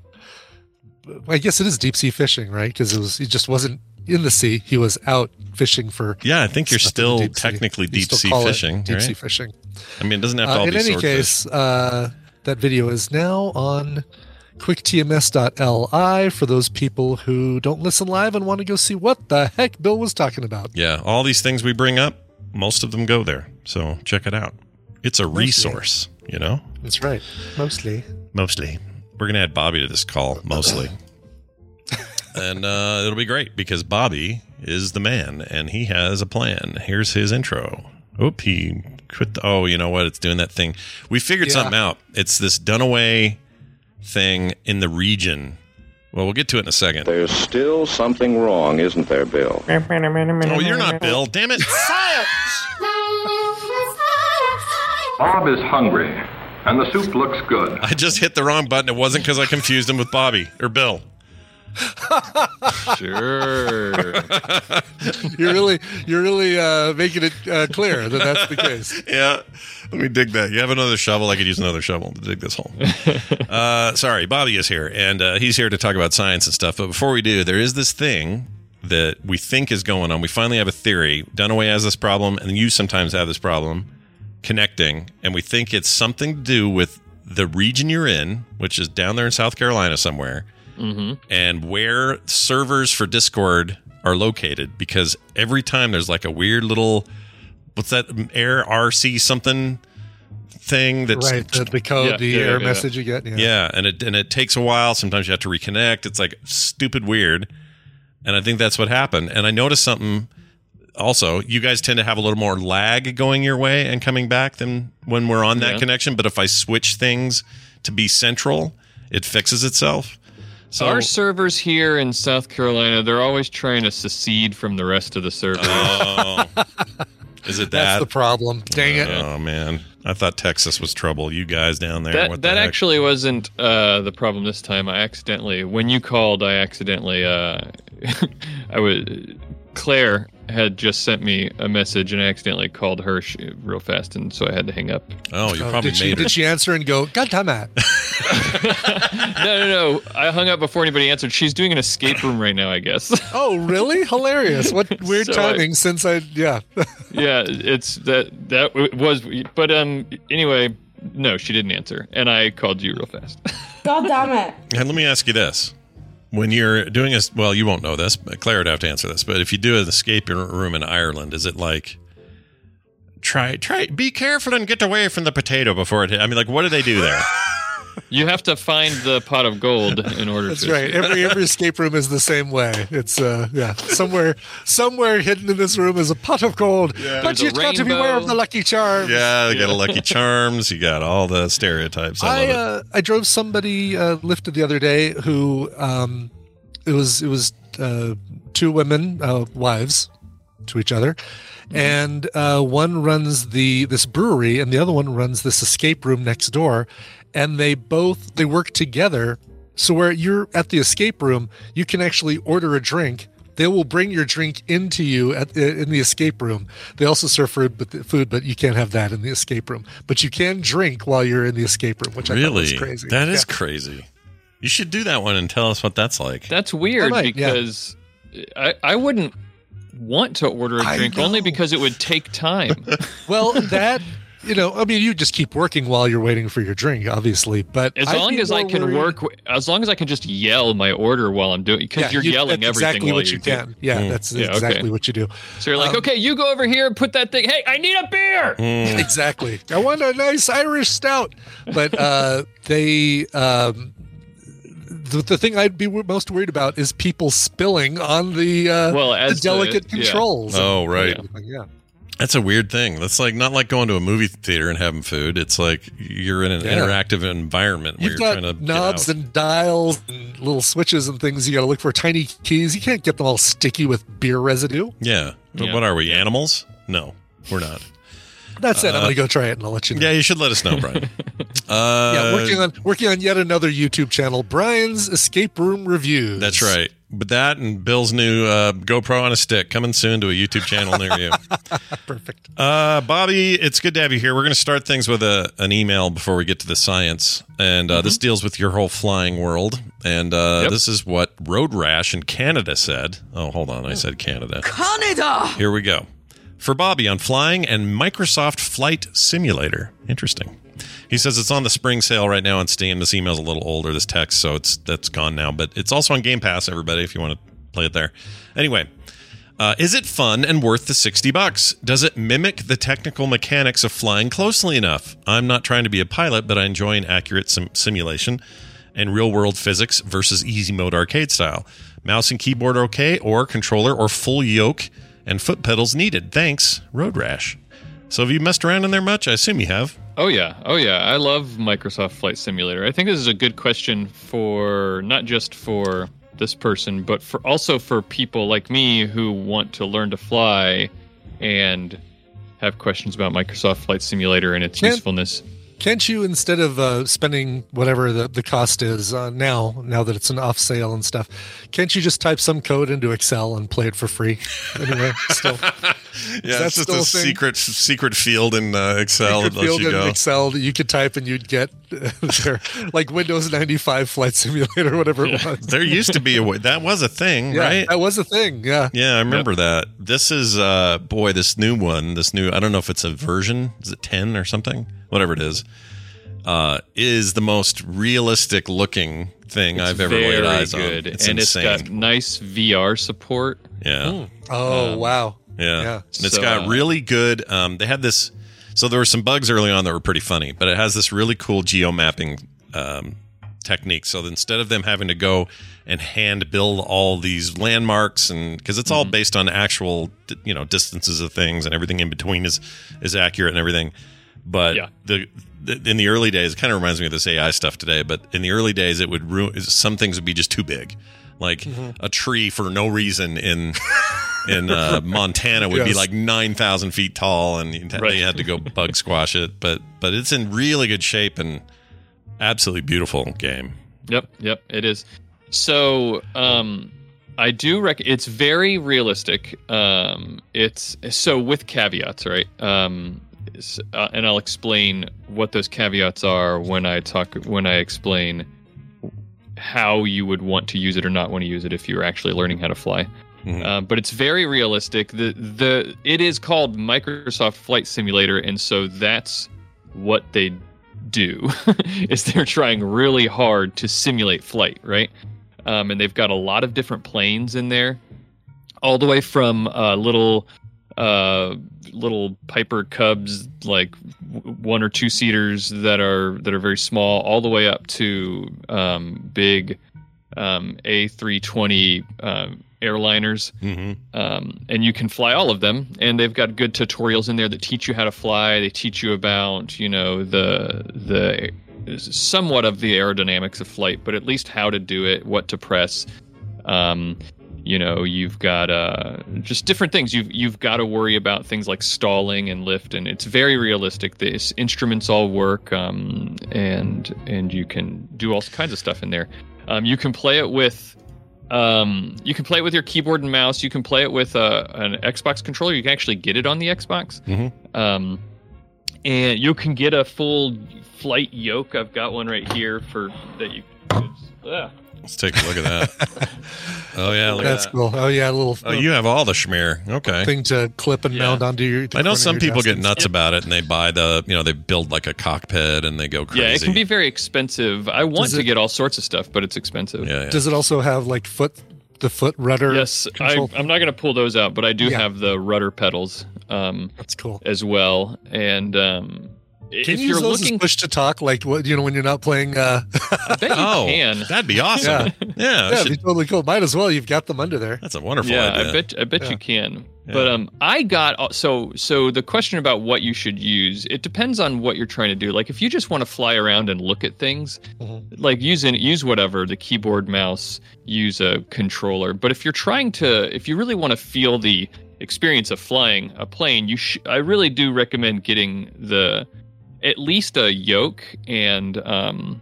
I guess it is deep sea fishing, right? Because it was he just wasn't in the sea. He was out fishing for. Yeah, I think you're stuff in the still deep sea. technically You deep still sea call it fishing. Deep right? sea fishing. I mean, it doesn't have to Uh, all in be any swordfish. case, uh, that video is now on quick T M S dot L I for those people who don't listen live and want to go see what the heck Bill was talking about. Yeah, all these things we bring up, most of them go there. So check it out. It's a Mostly. resource, you know? That's right. Mostly. Mostly. We're going to add Bobby to this call, mostly. and uh, it'll be great because Bobby is the man and he has a plan. Here's his intro. Oop, he quit. The, oh, you know what? It's doing that thing. We figured Yeah. something out. It's this Dunaway thing in the region. Well, we'll get to it in a second. There's still something wrong, isn't there, Bill? Oh, you're not Bill. Damn it. Bob is hungry, and the soup looks good. I just hit the wrong button. It wasn't because I confused him with Bobby or Bill. Sure. You're really, you're really uh, making it uh, clear that that's the case. Yeah. Let me dig that. You have another shovel? I could use another shovel to dig this hole. uh, sorry, Bobby is here, and uh, he's here to talk about science and stuff. But before we do, there is this thing that we think is going on. We finally have a theory. Dunaway has this problem, and you sometimes have this problem connecting, and we think it's something to do with the region you're in, which is down there in South Carolina somewhere, Mm-hmm. and where servers for Discord are located, because every time there's like a weird little what's that air R C something thing that's Right, the, the code, Yeah, the yeah, error yeah. message you get. Yeah. yeah, and it and it takes a while. Sometimes you have to reconnect. It's like stupid weird, and I think that's what happened. And I noticed something also. You guys tend to have a little more lag going your way and coming back than when we're on that Yeah. connection. But if I switch things to be central, it fixes itself. So Our servers here in South Carolina, they're always trying to secede from the rest of the servers. Oh, is it that? That's the problem. Dang it. Oh man, I thought Texas was trouble. You guys down there, that what the that heck? actually wasn't uh, the problem this time. I accidentally, when you called, I accidentally, uh, I was Claire had just sent me a message, and I accidentally called her sh- real fast, and so I had to hang up. Oh, you Oh, probably did she made did it. she answer and go, God damn it. no, no, no. I hung up before anybody answered. She's doing an escape room right now, I guess. Oh, really? Hilarious. What weird So I- timing since I, yeah. yeah, it's that that w- was, but um, anyway, no, she didn't answer, and I called you real fast. God damn it. And let me ask you this: when you're doing a well, you won't know this, but Claire would have to answer this. But if you do an escape room in Ireland, is it like try try be careful and get away from the potato before it hit? I mean, like, what do they do there? You have to find the pot of gold in order That's to. right. Every every escape room is the same way. It's uh yeah. Somewhere somewhere hidden in this room is a pot of gold. But There's a you've got to beware of rainbow. the Lucky Charms. Yeah, they got a Lucky Charms. You got all the stereotypes. I, I love uh, I drove somebody uh, lifted the other day who um it was it was uh, two women uh, wives to each other, and uh, one runs the this brewery and the other one runs this escape room next door, and they both they work together. So where you're at the escape room, you can actually order a drink, they will bring your drink into you at in the escape room. They also serve food, but food, but you can't have that in the escape room. But you can drink while you're in the escape room, which I thought was Really? crazy. That is Yeah. crazy. You should do that one and tell us what that's like. That's weird I might, yeah. because I, I wouldn't want to order a I drink only because it would take time. Well, that, you know, I mean, you just keep working while you're waiting for your drink, obviously. But As I'd long be as I more can worried- work, w- as long as I can just yell my order while I'm doing, because Yeah, you're you- yelling that's everything exactly while what you you do. can. Yeah, Mm. that's Yeah, okay. exactly what you do. So you're like, Um, okay, you go over here and put that thing. Hey, I need a beer. Mm. Exactly. I want a nice Irish stout. But uh, they, um, the, the thing I'd be w- most worried about is people spilling on the, uh, Well, the as the- delicate yeah. controls. Oh, right. Yeah. That's a weird thing. That's like not like going to a movie theater and having food. It's like you're in an Yeah. interactive environment where You've you're got trying to knobs get out. and dials and little switches and things. You got to look for tiny keys. You can't get them all sticky with beer residue. Yeah. But Yeah. what are we, animals? No, we're not. That's it. I'm Uh, going to go try it and I'll let you know. Yeah, you should let us know, Brian. uh, Yeah, working on working on yet another YouTube channel, Brian's Escape Room Reviews. That's right. But that and Bill's new uh, GoPro on a stick coming soon to a YouTube channel near you. Perfect. Uh, Bobby, it's good to have you here. We're going to start things with a an email before we get to the science. And uh, this deals with your whole flying world. And uh, Yep. this is what Road Rash in Canada said. Oh, hold on. I said Canada. Canada! Here we go. For Bobby on flying and Microsoft Flight Simulator. Interesting. He says it's on the spring sale right now on Steam. This email's a little older, this text, so it's that's gone now. But it's also on Game Pass, everybody, if you want to play it there. Anyway, uh, is it fun and worth the sixty bucks? Does it mimic the technical mechanics of flying closely enough? I'm not trying to be a pilot, but I enjoy an accurate sim- simulation and real-world physics versus easy mode arcade style. Mouse and keyboard okay, or controller or full yoke and foot pedals needed. Thanks, Road Rash. So have you messed around in there much? I assume you have. Oh yeah, oh yeah. I love Microsoft Flight Simulator. I think this is a good question for not just for this person, but for also for people like me who want to learn to fly and have questions about Microsoft Flight Simulator and its Can- usefulness. Can't you, instead of uh, spending whatever the, the cost is uh, now, now that it's an off sale and stuff, can't you just type some code into Excel and play it for free? Anyway, still. Yeah, that it's just still a a thing? secret secret field in uh, Excel Secret that lets field you in go. Excel that you could type and you'd get uh, their, like Windows ninety-five Flight Simulator, whatever it was. There used to be a way. That was a thing, Yeah, right? that was a thing. Yeah. Yeah, I remember that. This is, uh, boy, this new one, this new, I don't know if it's a version, is it ten or something? Whatever it is, uh, is the most realistic looking thing It's I've ever laid very eyes good. on. It's and insane. it's got nice V R support. Yeah. Oh, Um, wow. Yeah. Yeah. And it's So, got uh, really good, um, they had this, so there were some bugs early on that were pretty funny, but it has this really cool geo-mapping um, technique. So that instead of them having to go and hand build all these landmarks, and because it's all based on actual, you know, distances of things, and everything in between is is accurate and everything. But Yeah. the, the in the early days, it kind of reminds me of this A I stuff today. But in the early days, it would ruin. Some things would be just too big, like a tree for no reason in in uh, Montana would be Yes. like nine thousand feet tall, and you- Right. they had to go bug squash it. But but it's in really good shape and absolutely beautiful game. Yep, yep, it is. So, um, I do rec. It's very realistic. Um, it's so with caveats, right? Um, s- uh, and I'll explain what those caveats are when I talk. When I explain how you would want to use it or not want to use it if you're actually learning how to fly. Mhm. Uh, but it's very realistic. The the it is called Microsoft Flight Simulator, and so that's what they do. Is they're trying really hard to simulate flight, right? Um, and they've got a lot of different planes in there, all the way from uh, little uh, little Piper Cubs, like w- one or two seaters that are that are very small, all the way up to um, big um, A three twenty um, airliners. Mm-hmm. Um, and you can fly all of them, and they've got good tutorials in there that teach you how to fly. They teach you about, you know, the the somewhat of the aerodynamics of flight, but at least how to do it, what to press. Um, you know, you've got uh, just different things. You've you've got to worry about things like stalling and lift, and it's very realistic. These instruments all work, um, and and you can do all kinds of stuff in there. Um, you can play it with Um, you can play it with your keyboard and mouse. You can play it with a, an Xbox controller. You can actually get it on the Xbox. Mm-hmm. Um, and you can get a full flight yoke. I've got one right here for that you. Uh, Let's take a look at that. Oh yeah, look That's at that. cool. Oh yeah, a little. Oh, you have all the schmear. Okay. Thing to clip and mount onto your. I know front of some your people desk get and nuts stuff. about it, and they buy the, you know, they build like a cockpit and they go crazy. yeah, it can be very expensive. I want Does to it- get all sorts of stuff, but it's expensive. Yeah, yeah. Does it also have like foot, the foot rudder? Yes, I, control? I'm not going to pull those out, but I do Yeah. have the rudder pedals. Um, That's cool. as well. And um, Can if you you're use those looking, as push to talk, like what you know when you're not playing? Uh, I bet you Oh, can. that'd be awesome. Yeah. Yeah, yeah, that it'd be should- totally cool. Might as well. You've got them under there. that's a wonderful Yeah, idea. I bet I bet Yeah. you can. Yeah. But um, I got so so the question about what you should use. It depends on what you're trying to do. Like if you just want to fly around and look at things, Mhm. like use an, use whatever, the keyboard, mouse, use a controller. But if you're trying to, if you really want to feel the experience of flying a plane, you sh- I really do recommend getting the at least a yoke and um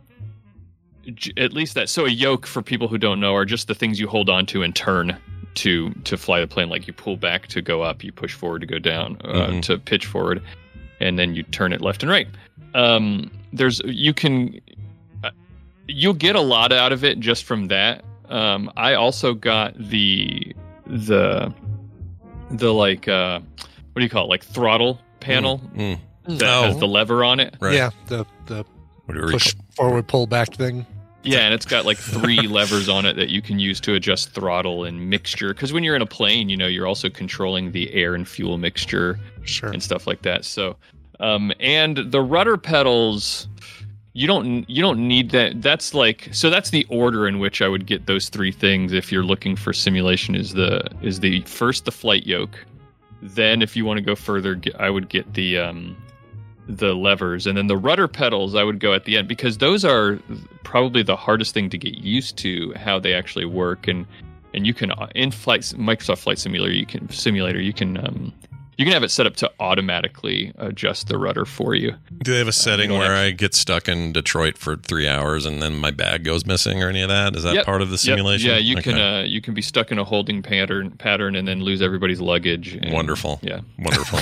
j- at least that. So a yoke, for people who don't know, are just the things you hold on to and turn to to fly the plane. Like you pull back to go up, you push forward to go down, uh, Mhm. to pitch forward, and then you turn it left and right. Um, there's you can uh, you'll get a lot out of it just from that. Um, I also got the the the like uh, what do you call it? Like throttle panel Mm. that Oh. has the lever on it. Right. Yeah, the the What do we push forward, pull back thing. Yeah, and it's got like three levers on it that you can use to adjust throttle and mixture. Because when you're in a plane, you know, you're also controlling the air and fuel mixture Sure. and stuff like that. So, um, and the rudder pedals, you don't you don't need that. That's like so. That's the order in which I would get those three things if you're looking for simulation. Is the is the first the flight yoke, then if you want to go further, get, I would get the um, the levers, and then the rudder pedals I would go at the end, because those are probably the hardest thing to get used to how they actually work. And and you can in flight Microsoft Flight Simulator you can simulator you can um, you can have it set up to automatically adjust the rudder for you. Do they have a setting don't where have- I get stuck in Detroit for three hours and then my bag goes missing or any of that? Is that Yep. part of the Yep. simulation? Yeah, you Okay. can uh, you can be stuck in a holding pattern pattern and then lose everybody's luggage. And, Wonderful. Yeah. Wonderful.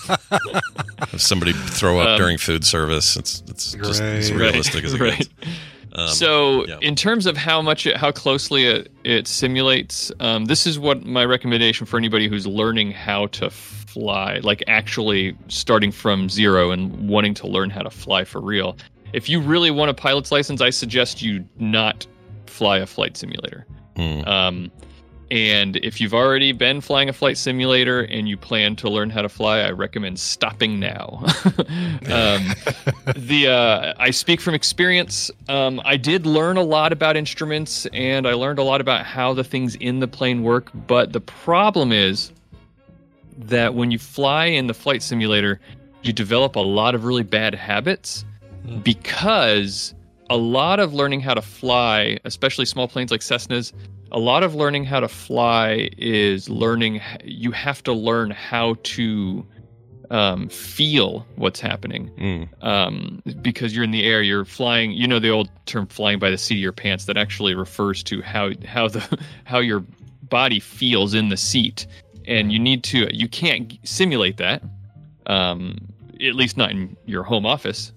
If somebody throw up Um, during food service, it's it's just as Great. realistic as it Right. gets. Um, so, yeah. in terms of how much, it, how closely it, it simulates, um, this is what my recommendation for anybody who's learning how to fly, like actually starting from zero and wanting to learn how to fly for real. If you really want a pilot's license, I suggest you not fly a flight simulator. Hmm. Um, and if you've already been flying a flight simulator and you plan to learn how to fly, I recommend stopping now. um, the uh, I speak from experience. Um, I did learn a lot about instruments, and I learned a lot about how the things in the plane work. But the problem is that when you fly in the flight simulator, you develop a lot of really bad habits because a lot of learning how to fly, especially small planes like Cessnas, a lot of learning how to fly is learning, you have to learn how to um, feel what's happening. Mm. Um, because you're in the air, you're flying, you know, the old term flying by the seat of your pants, that actually refers to how, how the, how your body feels in the seat. And you need to, you can't simulate that. Um, at least not in your home office.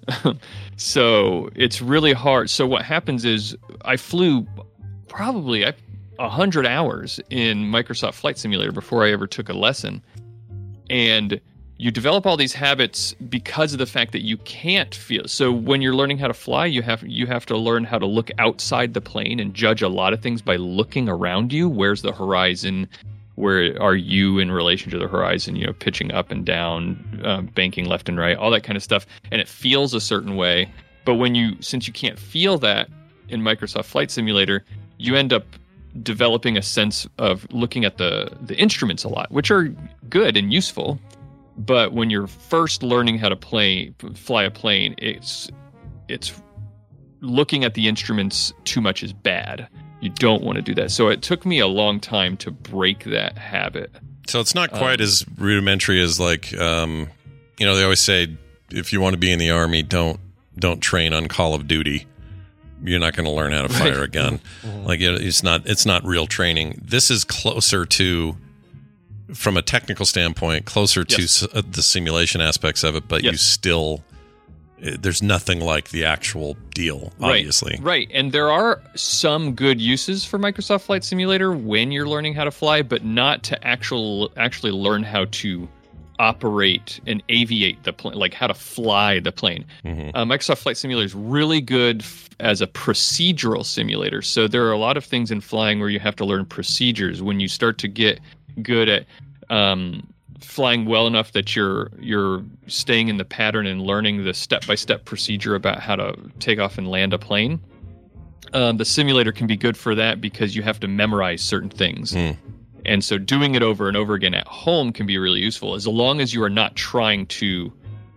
So it's really hard. So what happens is I flew probably a hundred hours in Microsoft Flight Simulator before I ever took a lesson. And you develop all these habits because of the fact that you can't feel. So when you're learning how to fly, you have you have to learn how to look outside the plane and judge a lot of things by looking around you. Where's the horizon? Where are you in relation to the horizon? You know, pitching up and down, uh, banking left and right, all that kind of stuff. And it feels a certain way. But when you, since you can't feel that in Microsoft Flight Simulator, you end up developing a sense of looking at the the instruments a lot, which are good and useful. But when you're first learning how to play fly a plane, it's it's looking at the instruments too much is bad. You don't want to do that. So it took me a long time to break that habit. So it's not quite Um, as rudimentary as like, um, you know, they always say if you want to be in the army, don't don't train on Call of Duty. you're not going to learn how to fire a gun. Like it, it's not it's not real training. This is closer to, from a technical standpoint, closer to Yes. s- uh, the simulation aspects of it, but you Yes. still uh, there's nothing like the actual deal, obviously. Right, right. And there are some good uses for Microsoft Flight Simulator when you're learning how to fly, but not to actual actually learn how to operate and aviate the plane, like how to fly the plane. Mm-hmm. Uh, Microsoft Flight Simulator is really good f- as a procedural simulator. So there are a lot of things in flying where you have to learn procedures. When you start to get good at um, flying well enough that you're you're staying in the pattern and learning the step-by-step procedure about how to take off and land a plane, um, the simulator can be good for that because you have to memorize certain things. Mm. And so doing it over and over again at home can be really useful, as long as you are not trying to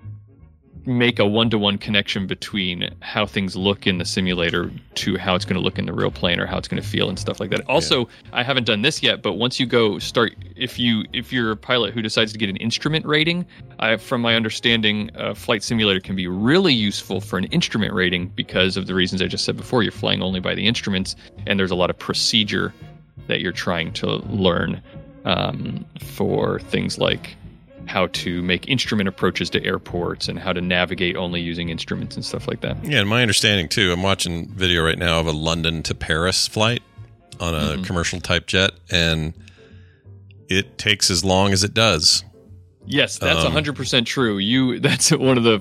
make a one-to-one connection between how things look in the simulator to how it's going to look in the real plane or how it's going to feel and stuff like that. Also, I haven't done this yet, but once you go start, if you if you're a pilot who decides to get an instrument rating, I, from my understanding, uh, Flight Simulator can be really useful for an instrument rating because of the reasons I just said before. You're flying only by the instruments, and there's a lot of procedure that you're trying to learn um, for things like how to make instrument approaches to airports and how to navigate only using instruments and stuff like that. Yeah, and my understanding too, I'm watching video right now of a London to Paris flight on a Mhm. commercial type jet, and it takes as long as it does. Yes, that's Um, one hundred percent true. You that's one of the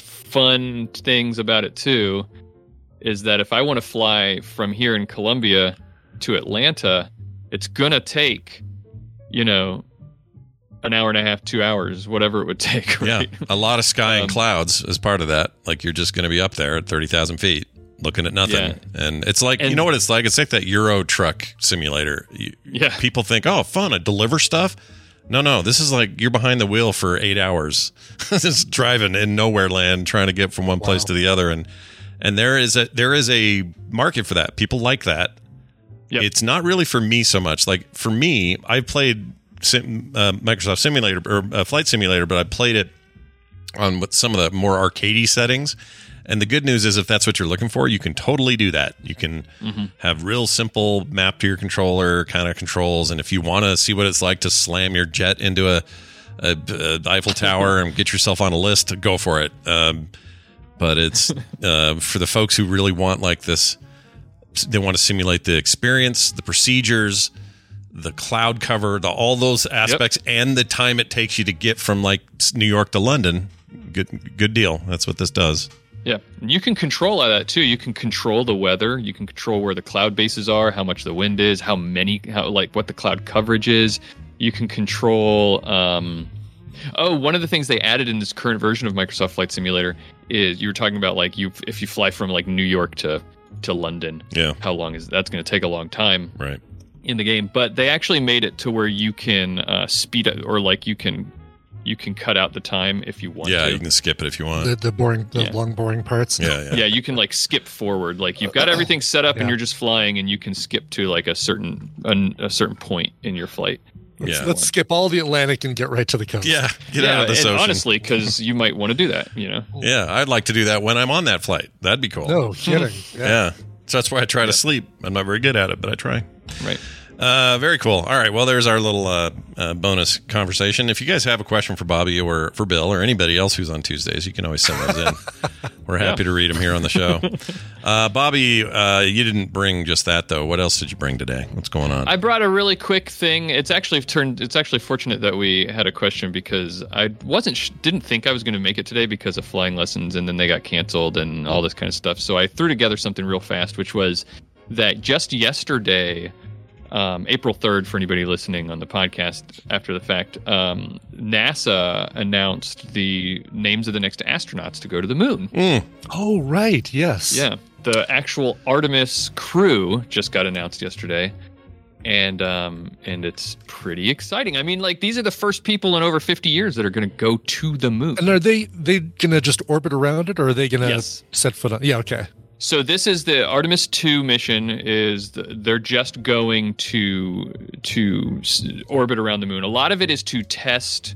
fun things about it too, is that if I want to fly from here in Columbia to Atlanta, it's gonna take, you know, an hour and a half, two hours, whatever it would take. Right? Yeah, a lot of sky and Um, clouds as part of that. Like you're just going to be up there at thirty thousand feet looking at nothing. Yeah. And it's like, you And- know what it's like? It's like that Euro truck simulator. You, Yeah. People think, oh, fun, I deliver stuff. No, no, this is like you're behind the wheel for eight hours, just driving in nowhere land, trying to get from one place to the other. And and there is a there is a market for that. People like that. Yep. It's not really for me so much. Like for me, I've played sim, uh, Microsoft Simulator or uh, Flight Simulator, but I played it on with some of the more arcadey settings. And the good news is, if that's what you're looking for, you can totally do that. You can Mhm. have real simple map to your controller kind of controls. And if you want to see what it's like to slam your jet into a, a, a Eiffel Tower and get yourself on a list, go for it. Um, but it's uh, for the folks who really want like this. They want to simulate the experience, the procedures, the cloud cover, the all those aspects, and the time it takes you to get from like New York to London. Good, good deal. That's what this does. Yeah, and you can control all that too. You can control the weather. You can control where the cloud bases are, how much the wind is, how many, how like what the cloud coverage is. You can control. Um, oh, one of the things they added in this current version of Microsoft Flight Simulator is you were talking about like you if you fly from like New York to to London. Yeah, how long is that's going to take a long time. Right. In the game, but they actually made it to where you can uh, speed it, or like you can you can cut out the time if you want Yeah, to. you can skip it if you want. The, the boring, the Yeah. long, boring parts. Yeah, yeah. Yeah, you can like skip forward. Like you've got everything set up and Yeah. you're just flying, and you can skip to like a certain an, a certain point in your flight. Let's, Yeah. let's skip all the Atlantic and get right to the coast. Yeah, get yeah, out of this and ocean. honestly, because you might want to do that. You know. Yeah, I'd like to do that when I'm on that flight. That'd be cool. No kidding. Yeah. Yeah. So that's why I try to sleep. I'm not very good at it, but I try. Right. Uh, very cool. All right. Well, there's our little uh, uh, bonus conversation. If you guys have a question for Bobby or for Bill or anybody else who's on Tuesdays, you can always send those in. We're happy Yeah. to read them here on the show. Uh, Bobby, uh, you didn't bring just that though. What else did you bring today? What's going on? I brought a really quick thing. It's actually turned. It's actually fortunate that we had a question because I wasn't sh- didn't think I was going to make it today because of flying lessons, and then they got canceled and all this kind of stuff. So I threw together something real fast, which was that just yesterday, um, April third, for anybody listening on the podcast after the fact, um, NASA announced the names of the next astronauts to go to the moon. Mm. Oh, right. Yes. Yeah, the actual Artemis crew just got announced yesterday, and um, and it's pretty exciting. I mean, like these are the first people in over fifty years that are going to go to the moon. And are they they gonna just orbit around it, or are they gonna Yes. set foot on? Yeah. Okay. So this is the Artemis two mission. Is the, they're just going to to s- orbit around the moon. A lot of it is to test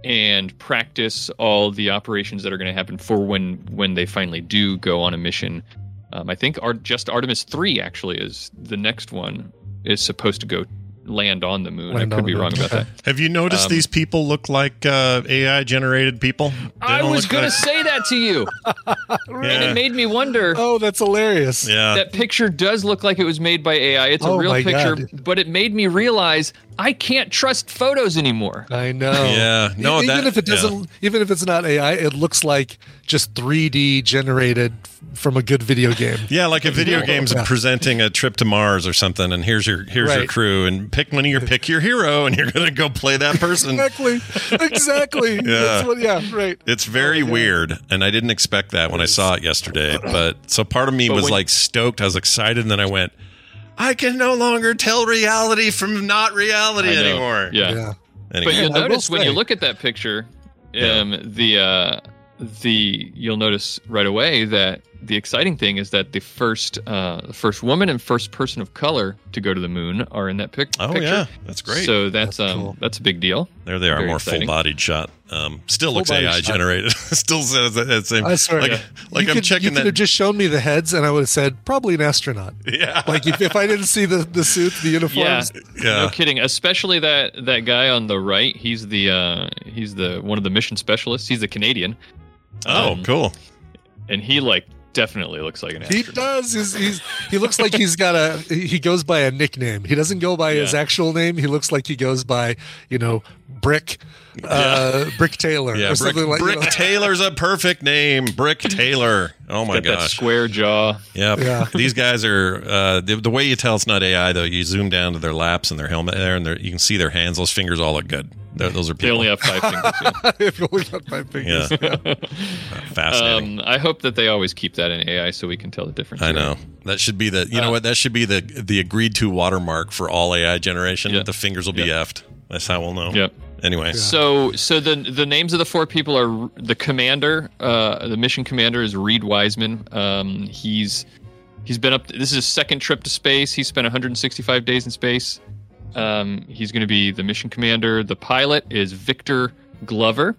and practice all the operations that are going to happen for when when they finally do go on a mission Um, I think Ar- just Artemis three actually is the next one is supposed to go land on the moon. Land I on could be the wrong moon. about that. Have you noticed Um, these people look like uh, A I generated people? They I don't was look going to like- say that to you. And Yeah. it made me wonder. Oh, that's hilarious. Yeah. That picture does look like it was made by A I. It's a Oh real my picture, God. but it made me realize I can't trust photos anymore. I know. Yeah. No, even that- if it doesn't, even if it's not A I, it looks like just three D generated from a good video game. Yeah, like a video Yeah. game's Yeah. presenting a trip to Mars or something, and here's your here's your Right. crew, and pick one of your pick your hero, and you're gonna go play that person. Exactly. Exactly. Yeah. That's what, yeah. Right. It's very weird, and I didn't expect that when I saw it yesterday. But so part of me But was when- like stoked. I was excited, and then I went, I can no longer tell reality from not reality I know. anymore. Yeah. Yeah. Anyway. But you'll I will notice when you say- look at that picture, Yeah. um, the uh, the you'll notice right away that the exciting thing is that the first uh, the first woman and first person of color to go to the moon are in that pic- Oh, picture. yeah. That's great. So that's, That's um cool. that's a big deal. There they are, Very more exciting. full-bodied shot. Um, still looks Full-body A I shot. generated. Still says that that same. I swear. Like, Yeah. like you I'm could, checking you could that. have just shown me the heads, and I would have said probably an astronaut. Yeah. Like if, if I didn't see the the suits, the Yeah, uniforms. Yeah. no kidding. Especially that that guy on the right. He's the uh, he's the one of the mission specialists. He's a Canadian. Oh, Um, cool. and he like definitely looks like an He astronaut. does. He's, he's he looks like he's got a. He goes by a nickname. He doesn't go by his Yeah. actual name. He looks like he goes by, you know, Brick, uh, Brick Taylor, Yeah, or Brick, something like. you Brick know. Taylor's a perfect name. Brick Taylor. Oh my Got that gosh. square jaw. Yep. Yeah. These guys are uh, the, the way you tell it's not A I though. You zoom down to their laps and their helmet there, and they're- you can see their hands. Those fingers all look good. They're, those are They people. only have five fingers. Yeah. If you only got five fingers. Yeah. Fascinating. Um, I hope that they always keep that in A I so we can tell the difference. I here. know that should be the. You know Uh, what? That should be the the agreed to watermark for all A I generation. Yeah. The fingers will be Yeah. effed. That's how we'll know. Yep. Anyway. So, so the the names of the four people are the commander. Uh, the mission commander is Reed Wiseman. Um, he's he's been up. This is his second trip to space. He spent one hundred sixty-five days in space. Um, he's going to be the mission commander. The pilot is Victor Glover,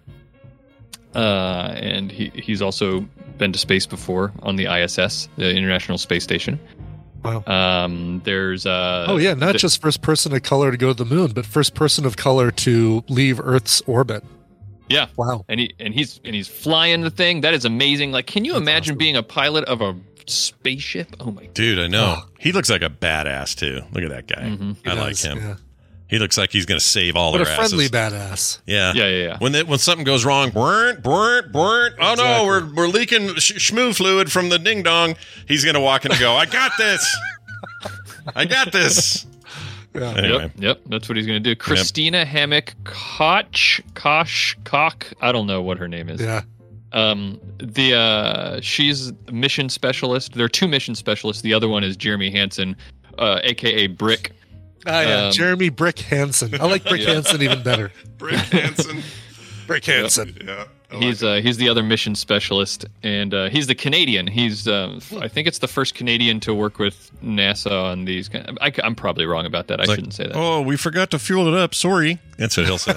uh, and he he's also been to space before on the I S S, the International Space Station. Wow. Um, there's uh, Oh yeah, not the- just first person of color to go to the moon, but first person of color to leave Earth's orbit. Yeah. Wow. And he and he's and he's flying the thing. That is amazing. Like, can you imagine being a pilot of a spaceship? Oh my! Dude, I know. Oh. He looks like a badass too. Look at that guy. Mhm. I He like does, him. yeah. He looks like he's going to save all What a their friendly asses. badass. Yeah. Yeah, yeah, yeah. When they, when something goes wrong, brrrt, brrrt, brrrt, oh no, Exactly. we're we're leaking sh- schmoo fluid from the ding dong. He's going to walk in and go, I got this. I got this. Yeah. Anyway. Yep, yep. That's what he's going to do. Christina Hammock Koch, Koch, Koch. I don't know what her name is. Yeah. Um, the uh, she's a mission specialist. There are two mission specialists. The other one is Jeremy Hansen, uh, aka Brick. Ah, yeah. Um, Jeremy Brick Hansen. I like Brick Yeah. Hansen even better. Brick Hansen. Brick Hansen. Yeah. He's uh, he's the other mission specialist, and uh, he's the Canadian. He's um, I think it's the first Canadian to work with NASA on these. Kind I, am probably wrong about that. I Like, shouldn't say that. Oh, we forgot to fuel it up. Sorry. That's what he'll say.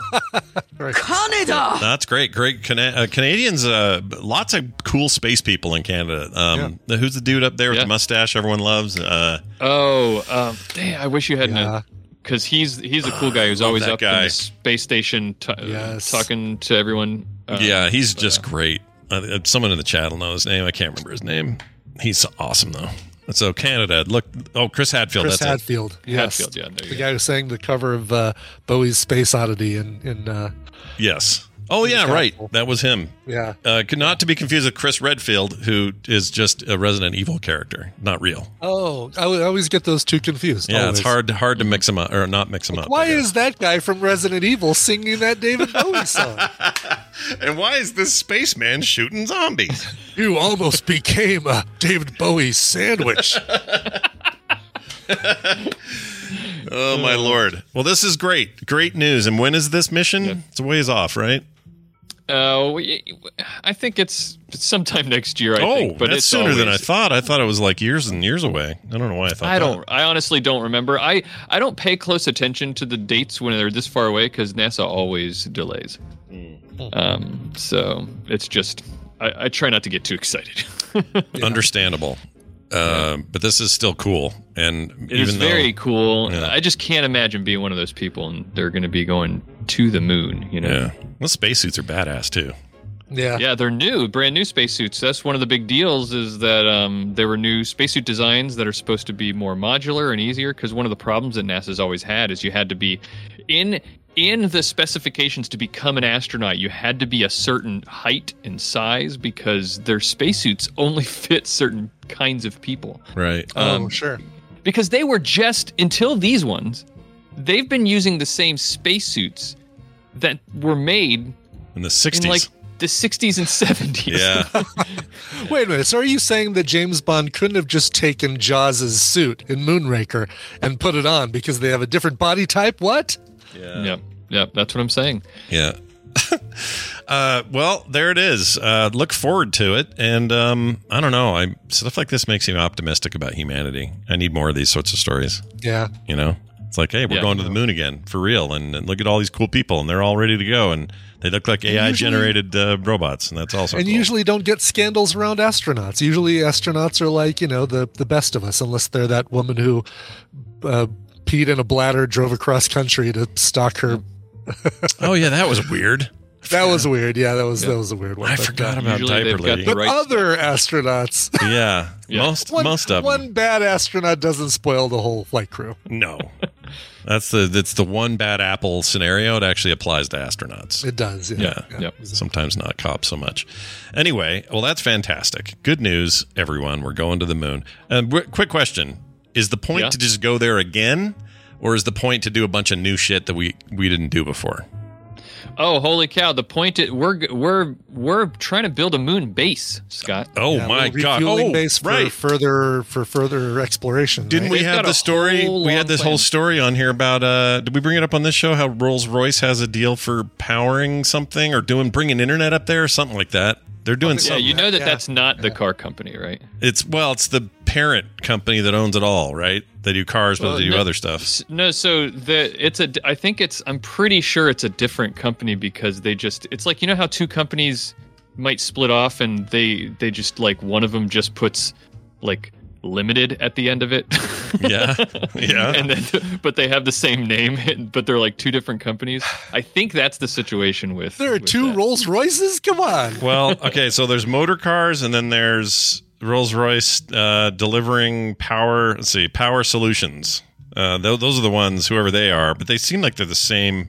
Canada! That's great. Great. Cana- uh, Canadians, uh, lots of cool space people in Canada. Um, the- Who's the dude up there with Yeah. the mustache everyone loves? Uh, Oh, um, dang, I wish you hadn't. Yeah. Because he's he's a cool guy who's Love always that up in guy. the space station t- Yes. talking to everyone. Uh, yeah, he's just great. Uh, someone in the chat will know his name. I can't remember his name. He's awesome, though. So Canada, look. Oh, Chris Hadfield. Chris that's it. Hadfield. Yes. Hadfield, yeah, there you The go. guy who sang the cover of uh, Bowie's Space Oddity in, in uh, Yes. Oh, yeah, right. That was him. yeah. Uh, not to be confused with Chris Redfield, who is just a Resident Evil character, not real. Oh, I would- I always get those two confused. Yeah, always. it's hard hard to mix them up or not mix them up. Why I guess. is that guy from Resident Evil singing that David Bowie song? And why is this spaceman shooting zombies? You almost became a David Bowie sandwich. Oh my lord! Well, this is great, great news. And when is this mission? It's a ways off, right? Uh, we- I think it's sometime next year. I oh, think, but that's it's sooner than I always- thought. I thought it was like years and years away. I don't know why I thought. I that. don't. I honestly don't remember. I I don't pay close attention to the dates when they're this far away because NASA always delays. Hmm. Um, so it's just I, I try not to get too excited. Understandable. Uh, but this is still cool. And It even is though, very cool. Yeah. I just can't imagine being one of those people and they're going to be going to the moon, you know? Yeah. Well, spacesuits are badass too. Yeah. Yeah, they're new, brand new spacesuits. That's one of the big deals is that um, there were new spacesuit designs that are supposed to be more modular and easier because one of the problems that NASA's always had is you had to be in in the specifications to become an astronaut, you had to be a certain height and size because their spacesuits only fit certain kinds of people. Right. Oh, sure. Because they were just, until these ones, they've been using the same spacesuits that were made in the sixties. In like the sixties and seventies. Yeah. Wait a minute. So are you saying that James Bond couldn't have just taken Jaws's suit in Moonraker and put it on because they have a different body type? What? Yeah. Yep. Yep. That's what I'm saying. Yeah. uh, well, there it is. Uh, look forward to it. And um, I don't know. I stuff like this makes me optimistic about humanity. I need more of these sorts of stories. Yeah. You know, it's like, hey, we're Yeah. going to the moon again for real. And, and look at all these cool people, and they're all ready to go. And they look like A I generated uh, robots, and that's also And cool. usually don't get scandals around astronauts. Usually astronauts are like, you know, the, the best of us, unless they're that woman who uh, peed in a bladder, drove across country to stalk her. Oh yeah, that was weird. That was weird. Yeah, that was that was a weird one. I But, forgot uh, about Usually diaper they've got lady. the But right- other astronauts, Yeah, Yeah. most one, most of them. one bad astronaut doesn't spoil the whole flight crew. No, that's the that's the one bad apple scenario. It actually applies to astronauts. It does. Yeah. Yeah. Yep. Sometimes not cops so much. Anyway, well, that's fantastic. Good news, everyone. We're going to the moon. And w- quick question: is the point Yeah. to just go there again, or is the point to do a bunch of new shit that we we didn't do before? Oh, holy cow! The point is, we're we're we're trying to build a moon base, Scott. Oh Yeah, my little god! refueling Oh, base for right. further for further exploration. Didn't right? we They've have got the a story? whole We had long this plan. whole story on here about. Uh, did we bring it up on this show? How Rolls Royce has a deal for powering something or doing bringing internet up there or something like that. They're doing Yeah, something. you know that Yeah. that's not the car company, right? It's well, it's the parent company that owns it all, right? They do cars, but Well, they do no- other stuff. S- No, so the it's a I think it's I'm pretty sure it's a different company because they just it's like you know how two companies might split off and they they just like one of them just puts like limited at the end of it. Yeah, yeah. and then but they have the same name but they're like two different companies. I think that's the situation with There are with two that. Rolls Royces. Come on. Well, okay, so there's motor cars, and then there's Rolls Royce uh, delivering power. Let's see, Power Solutions. Uh, th- those are the ones, whoever they are, but they seem like they're the same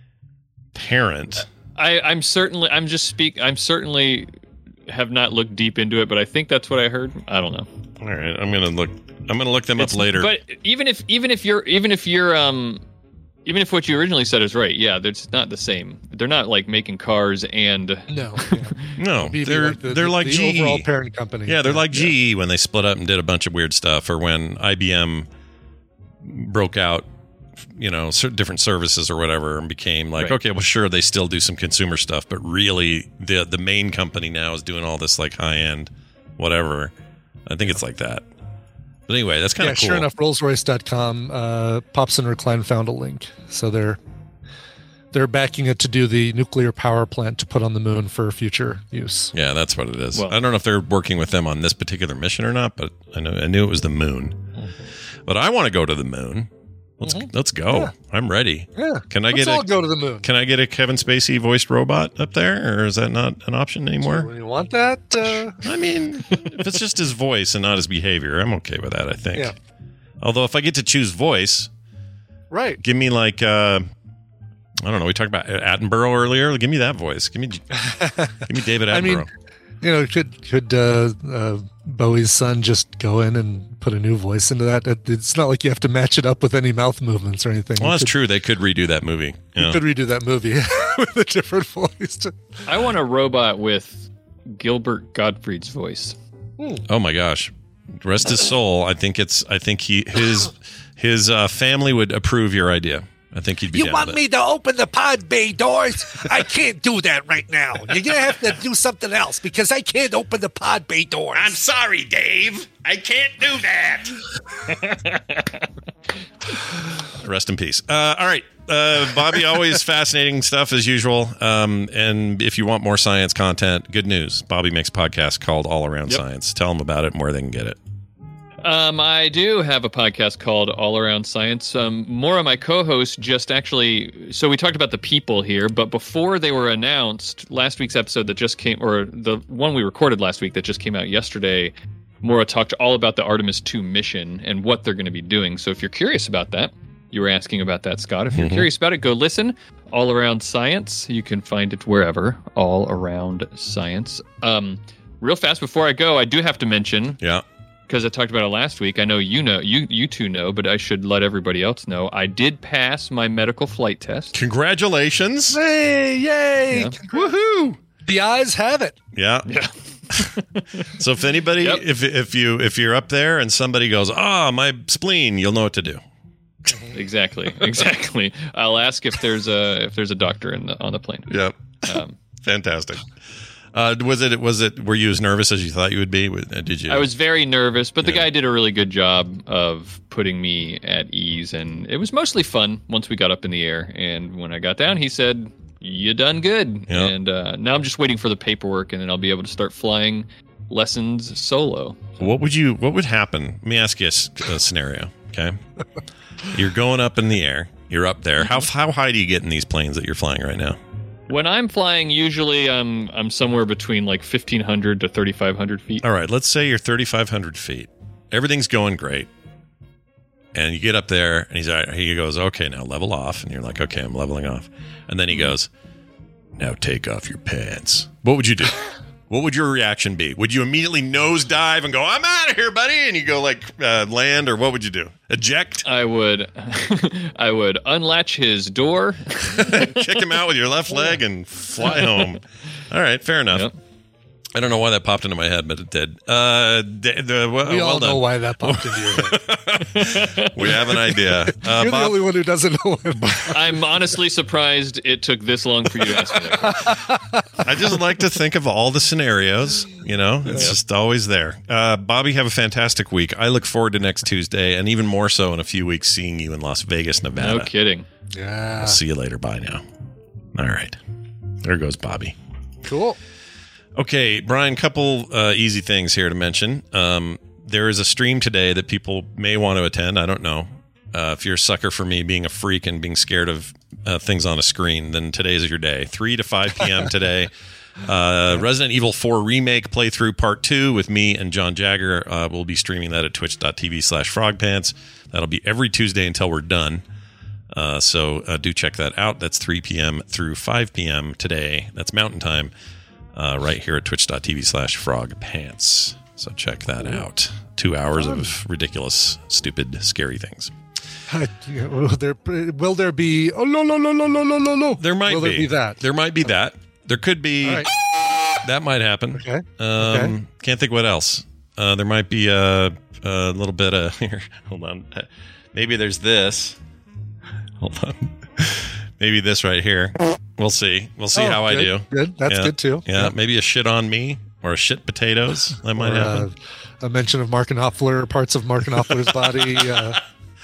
parent. I, I'm certainly I'm just speak I'm certainly have not looked deep into it, but I think that's what I heard. I don't know. All right, I'm gonna look. I'm gonna look them It's- up later. But even if even if you're even if you're um even if what you originally said is right, yeah, it's not the same. They're not like making cars and No. no, Be- be they're like the- they're the- like the G E. overall parent company. Yeah, they're Yeah, like yeah. G E when they split up and did a bunch of weird stuff, or when I B M broke out, you know, cer- different services or whatever, and became like, Right. okay, well, sure, they still do some consumer stuff, but really, the the main company now is doing all this like high end, whatever. I think it's like that. But anyway, that's kind Yeah, of cool. sure enough, Rolls Royce dot com, uh, Pops and Recline found a link. So they're they're backing it to do the nuclear power plant to put on the moon for future use. Yeah, that's what it is. Well- I don't know if they're working with them on this particular mission or not, but I know I knew it was the moon. But I want to go to the moon. Let's let's go. Yeah. I'm ready. Yeah. Can I Let's get all a go to the moon. Can I get a Kevin Spacey voiced robot up there, or is that not an option anymore? You want that? Uh, I mean, if it's just his voice and not his behavior, I'm okay with that. I think. Yeah. Although if I get to choose voice, right. give me like uh, I don't know. We talked about Attenborough earlier. Give me that voice. Give me give me David Attenborough. I mean, you know, could could uh, uh, Bowie's son just go in and put a new voice into that? It- It's not like you have to match it up with any mouth movements or anything. well, You that's could, true. They could redo that movie. You Yeah. could redo that movie with a different voice. I want a robot with Gilbert Gottfried's voice. Oh my gosh, rest his soul. I think it's. I think he his his uh, family would approve your idea. I think he'd be. You down want with it. me to open the pod bay doors? I can't do that right now. You're going to have to do something else because I can't open the pod bay doors. I'm sorry, Dave. I can't do that. Rest in peace. Uh, all right. Uh, Bobby, always fascinating stuff as usual. Um, and if you want more science content, good news. Bobby makes a podcast called All Around Yep. Science. Tell them about it and where they can get it. Um, I do have a podcast called All Around Science. Um, more of my co-hosts just actually. So we talked about the people here, but before they were announced, last week's episode that just came, or the one we recorded last week that just came out yesterday, Maura talked all about the Artemis two mission and what they're going to be doing. So if you're curious about that, you were asking about that, Scott. If you're Mhm. curious about it, go listen. All Around Science. You can find it wherever. All Around Science. Um, real fast before I go, I do have to mention. Yeah. Because I talked about it last week. I know you know, you you two know, but I should let everybody else know. I did pass my medical flight test. Congratulations! Hey, yay! Yeah. Woohoo! The eyes have it. Yeah. Yeah. So if anybody, Yep. if if you if you're up there and somebody goes, ah, my spleen, you'll know what to do. Exactly, exactly. I'll ask if there's a if there's a doctor in the, on the plane. Yep. Um, Fantastic. Uh, was it? Was it? Were you as nervous as you thought you would be? Uh, Did you? I was very nervous, but the Yeah. guy did a really good job of putting me at ease, and it was mostly fun once we got up in the air. And when I got down, he said, "You done good." Yeah. And uh, now I'm just waiting for the paperwork, and then I'll be able to start flying lessons solo. What would you? What would happen? Let me ask you a, s- a scenario. Okay, you're going up in the air. You're up there. How how high do you get in these planes that you're flying right now? When I'm flying, usually I'm I'm somewhere between like fifteen hundred to thirty-five hundred feet. All right, let's say you're thirty-five hundred feet. Everything's going great. And you get up there, and he's all right, he goes, okay, now level off. And you're like, okay, I'm leveling off. And then he goes, now take off your pants. What would you do? What would your reaction be? Would you immediately nosedive and go, I'm out of here, buddy? And you go like uh, land, or what would you do? Eject? I would I would unlatch his door. Kick him out with your left leg and fly home. All right, fair enough. Yep. I don't know why that popped into my head, but it did. Uh, d- the, well, We well all done. know why that popped into your head. We have an idea. Uh, You're the Bob, only one who doesn't know it. I'm honestly surprised it took this long for you to ask me that question. I just like to think of all the scenarios. You know, it's just always there. Uh, Bobby, have a fantastic week. I look forward to next Tuesday, and even more so in a few weeks, seeing you in Las Vegas, Nevada. No kidding. Yeah. I'll see you later. Bye now. All right. There goes Bobby. Cool. Okay, Brian, couple uh, easy things here to mention. Um, there is a stream today that people may want to attend. I don't know. Uh, if you're a sucker for me being a freak and being scared of uh, things on a screen, then today is your day. three to five p.m. today. Uh, Resident Evil four Remake Playthrough Part two with me and John Jagger. Uh, we'll be streaming that at twitch.tv slash frogpants. That'll be every Tuesday until we're done. Uh, so uh, do check that out. That's three p.m. through five p.m. today. That's Mountain Time. Uh, right here at twitch.tv slash frogpants. So check that out. Two hours of ridiculous, stupid, scary things. will, there, will there be? Oh no no no no no no no no! There might will be. there be that? There might be that. There could be. All right. That might happen. Okay. Um, Okay. Can't think what else. Uh, there might be a, a little bit of here. Hold on. Maybe there's this. Hold on. Maybe this right here. We'll see. We'll see Oh, how I good, do. good. That's Yeah. good, too. Yeah. Yeah. Maybe a shit on me or a shit potatoes. That might Or, happen. uh, a mention of Mark Knopfler, parts of Mark Knopfler's body. Uh,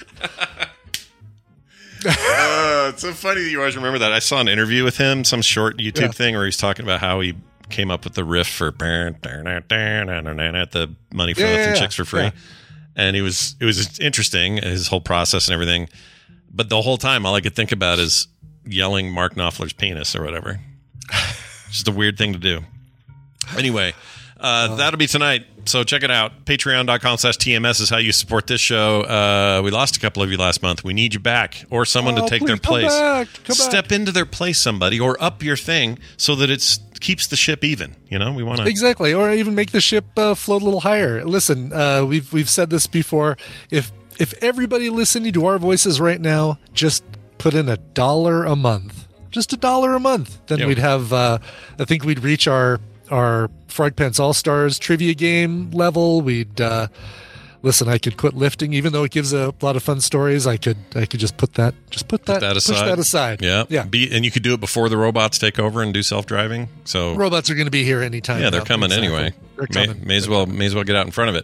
uh, it's so funny that you always remember that. I saw an interview with him, some short YouTube Yeah. thing where he's talking about how he came up with the riff for at the Money for Yeah, Nothing yeah, Chicks for Free. yeah. And he was it was interesting, his whole process and everything. But the whole time, all I could think about is yelling Mark Knopfler's penis or whatever. Just a weird thing to do. Anyway, uh, that'll be tonight. So check it out. Patreon.com slash TMS is how you support this show. Uh, we lost a couple of you last month. We need you back or someone Oh, to take please their come place. back. Come Step back. into their place, somebody, or up your thing so that it keeps the ship even. You know, we want to. Exactly, or even make the ship uh, float a little higher. Listen, uh, we've we've said this before. If if everybody listening to our voices right now just put in a dollar a month, just a dollar a month, then Yeah. we'd have. Uh, I think we'd reach our our Frog Pants All Stars trivia game level. We'd. Uh, Listen, I could quit lifting, even though it gives a lot of fun stories. I could, I could just put that, just put that, Put that push aside. that aside. Yeah, yeah. Be, and you could do it before the robots take over and do self driving. So Robots are going to be here anytime. yeah, they're now. coming Exactly. anyway. They're May, coming. may as well may as well get out in front of it.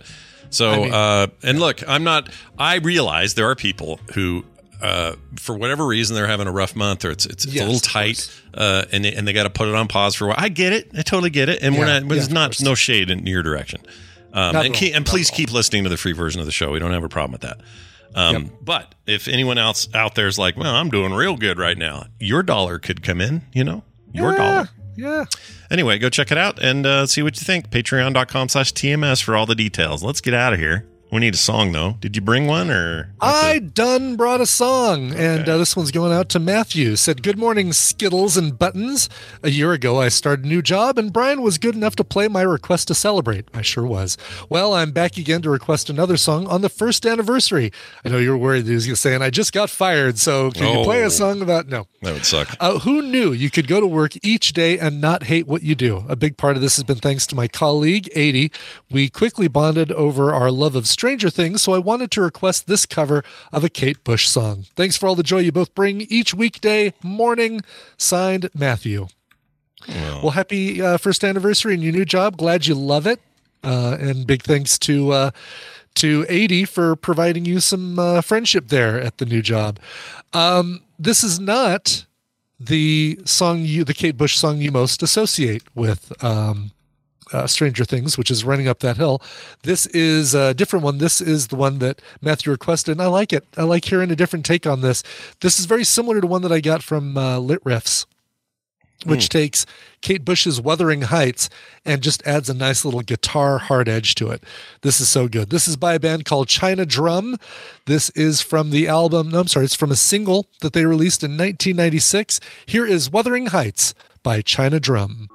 So, I mean- uh, and look, I'm not. I realize there are people who, uh, for whatever reason, they're having a rough month, or it's it's, it's Yes, a little of tight, uh, and they, and they got to put it on pause for a while. I get it. I totally get it. And we're Yeah, not. There's yeah, of not course. no shade in your direction. Um, Not and at keep, all, and not please at all. keep listening to the free version of the show. We don't have a problem with that. Um, Yep. But if anyone else out there is like, well, I'm doing real good right now, your dollar could come in. You know, your Yeah, dollar. Yeah. Anyway, go check it out and uh, see what you think. Patreon.com slash TMS for all the details. Let's get out of here. We need a song, though. Did you bring one or? I done brought a song, and uh, this one's going out to Matthew. Said, good morning, Skittles and Buttons. A year ago, I started a new job, and Brian was good enough to play my request to celebrate. I sure was. Well, I'm back again to request another song on the first anniversary. I know you were worried that he was going to say, and I just got fired, so can you play Oh. a song about... No. That would suck. Uh, who knew you could go to work each day and not hate what you do? A big part of this has been thanks to my colleague, eighty. We quickly bonded over our love of Stranger Things, so I wanted to request this cover of a Kate Bush song. Thanks for all the joy you both bring each weekday morning. Signed, Matthew. Well, Well, happy uh, first anniversary in your new job. Glad you love it. Uh, and big thanks to uh, to eighty for providing you some uh, friendship there at the new job. Um, this is not the song you, the Kate Bush song you most associate with um, uh, Stranger Things, which is Running Up That Hill. This is a different one. This is the one that Matthew requested, and I like it. I like hearing a different take on this. This is very similar to one that I got from uh, Lit Riffs, which Hmm. takes Kate Bush's Wuthering Heights and just adds a nice little guitar hard edge to it. This is so good. This is by a band called China Drum. This is from the album, no, I'm sorry, it's from a single that they released in nineteen ninety-six. Here is Wuthering Heights by China Drum.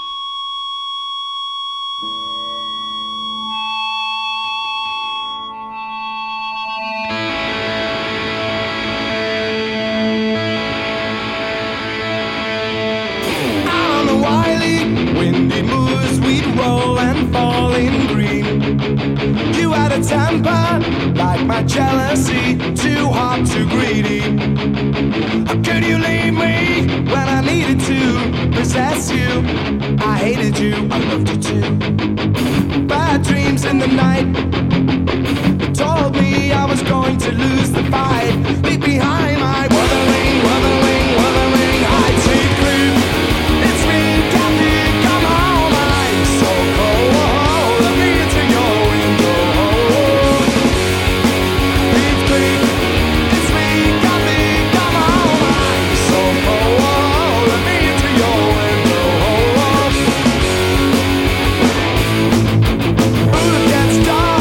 On the wily, windy moors we'd roll and fall in green. You had a temper like my jealousy, too hot, too greedy. How could you leave me when I needed to possess you? I hated you, I loved you too. Bad dreams in the night told me I was going to lose the fight. Leave behind my wuthering, wuthering, wuthering heights. Sweet creep, it's me, Captain, come on, I'm so cold. Let me into your window. Sweet creep, it's me, Captain, come on, I'm so cold. Let me into your window. Ooh, it gets dark.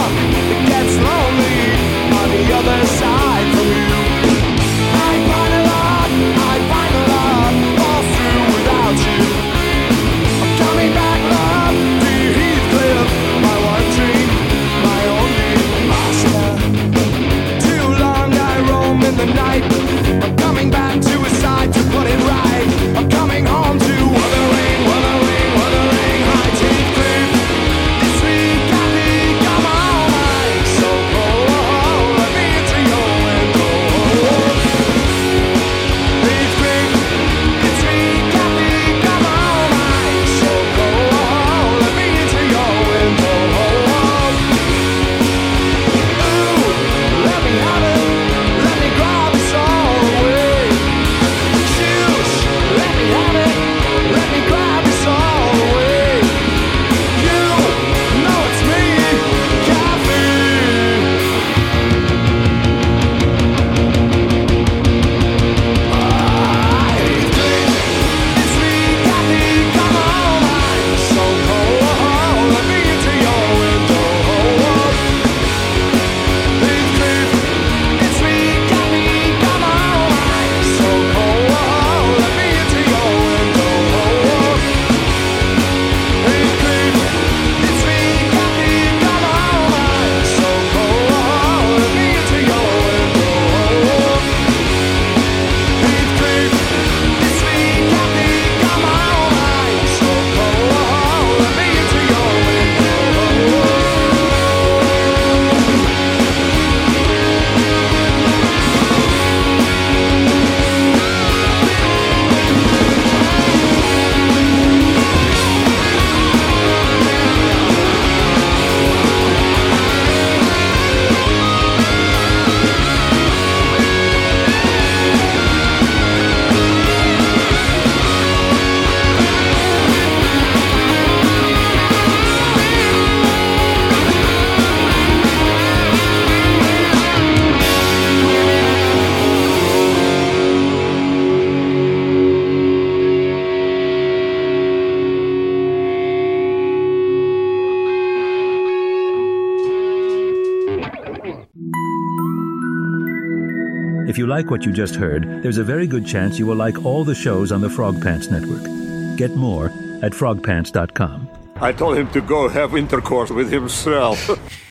If you like what you just heard, there's a very good chance you will like all the shows on the Frog Pants Network. Get more at frog pants dot com. I told him to go have intercourse with himself.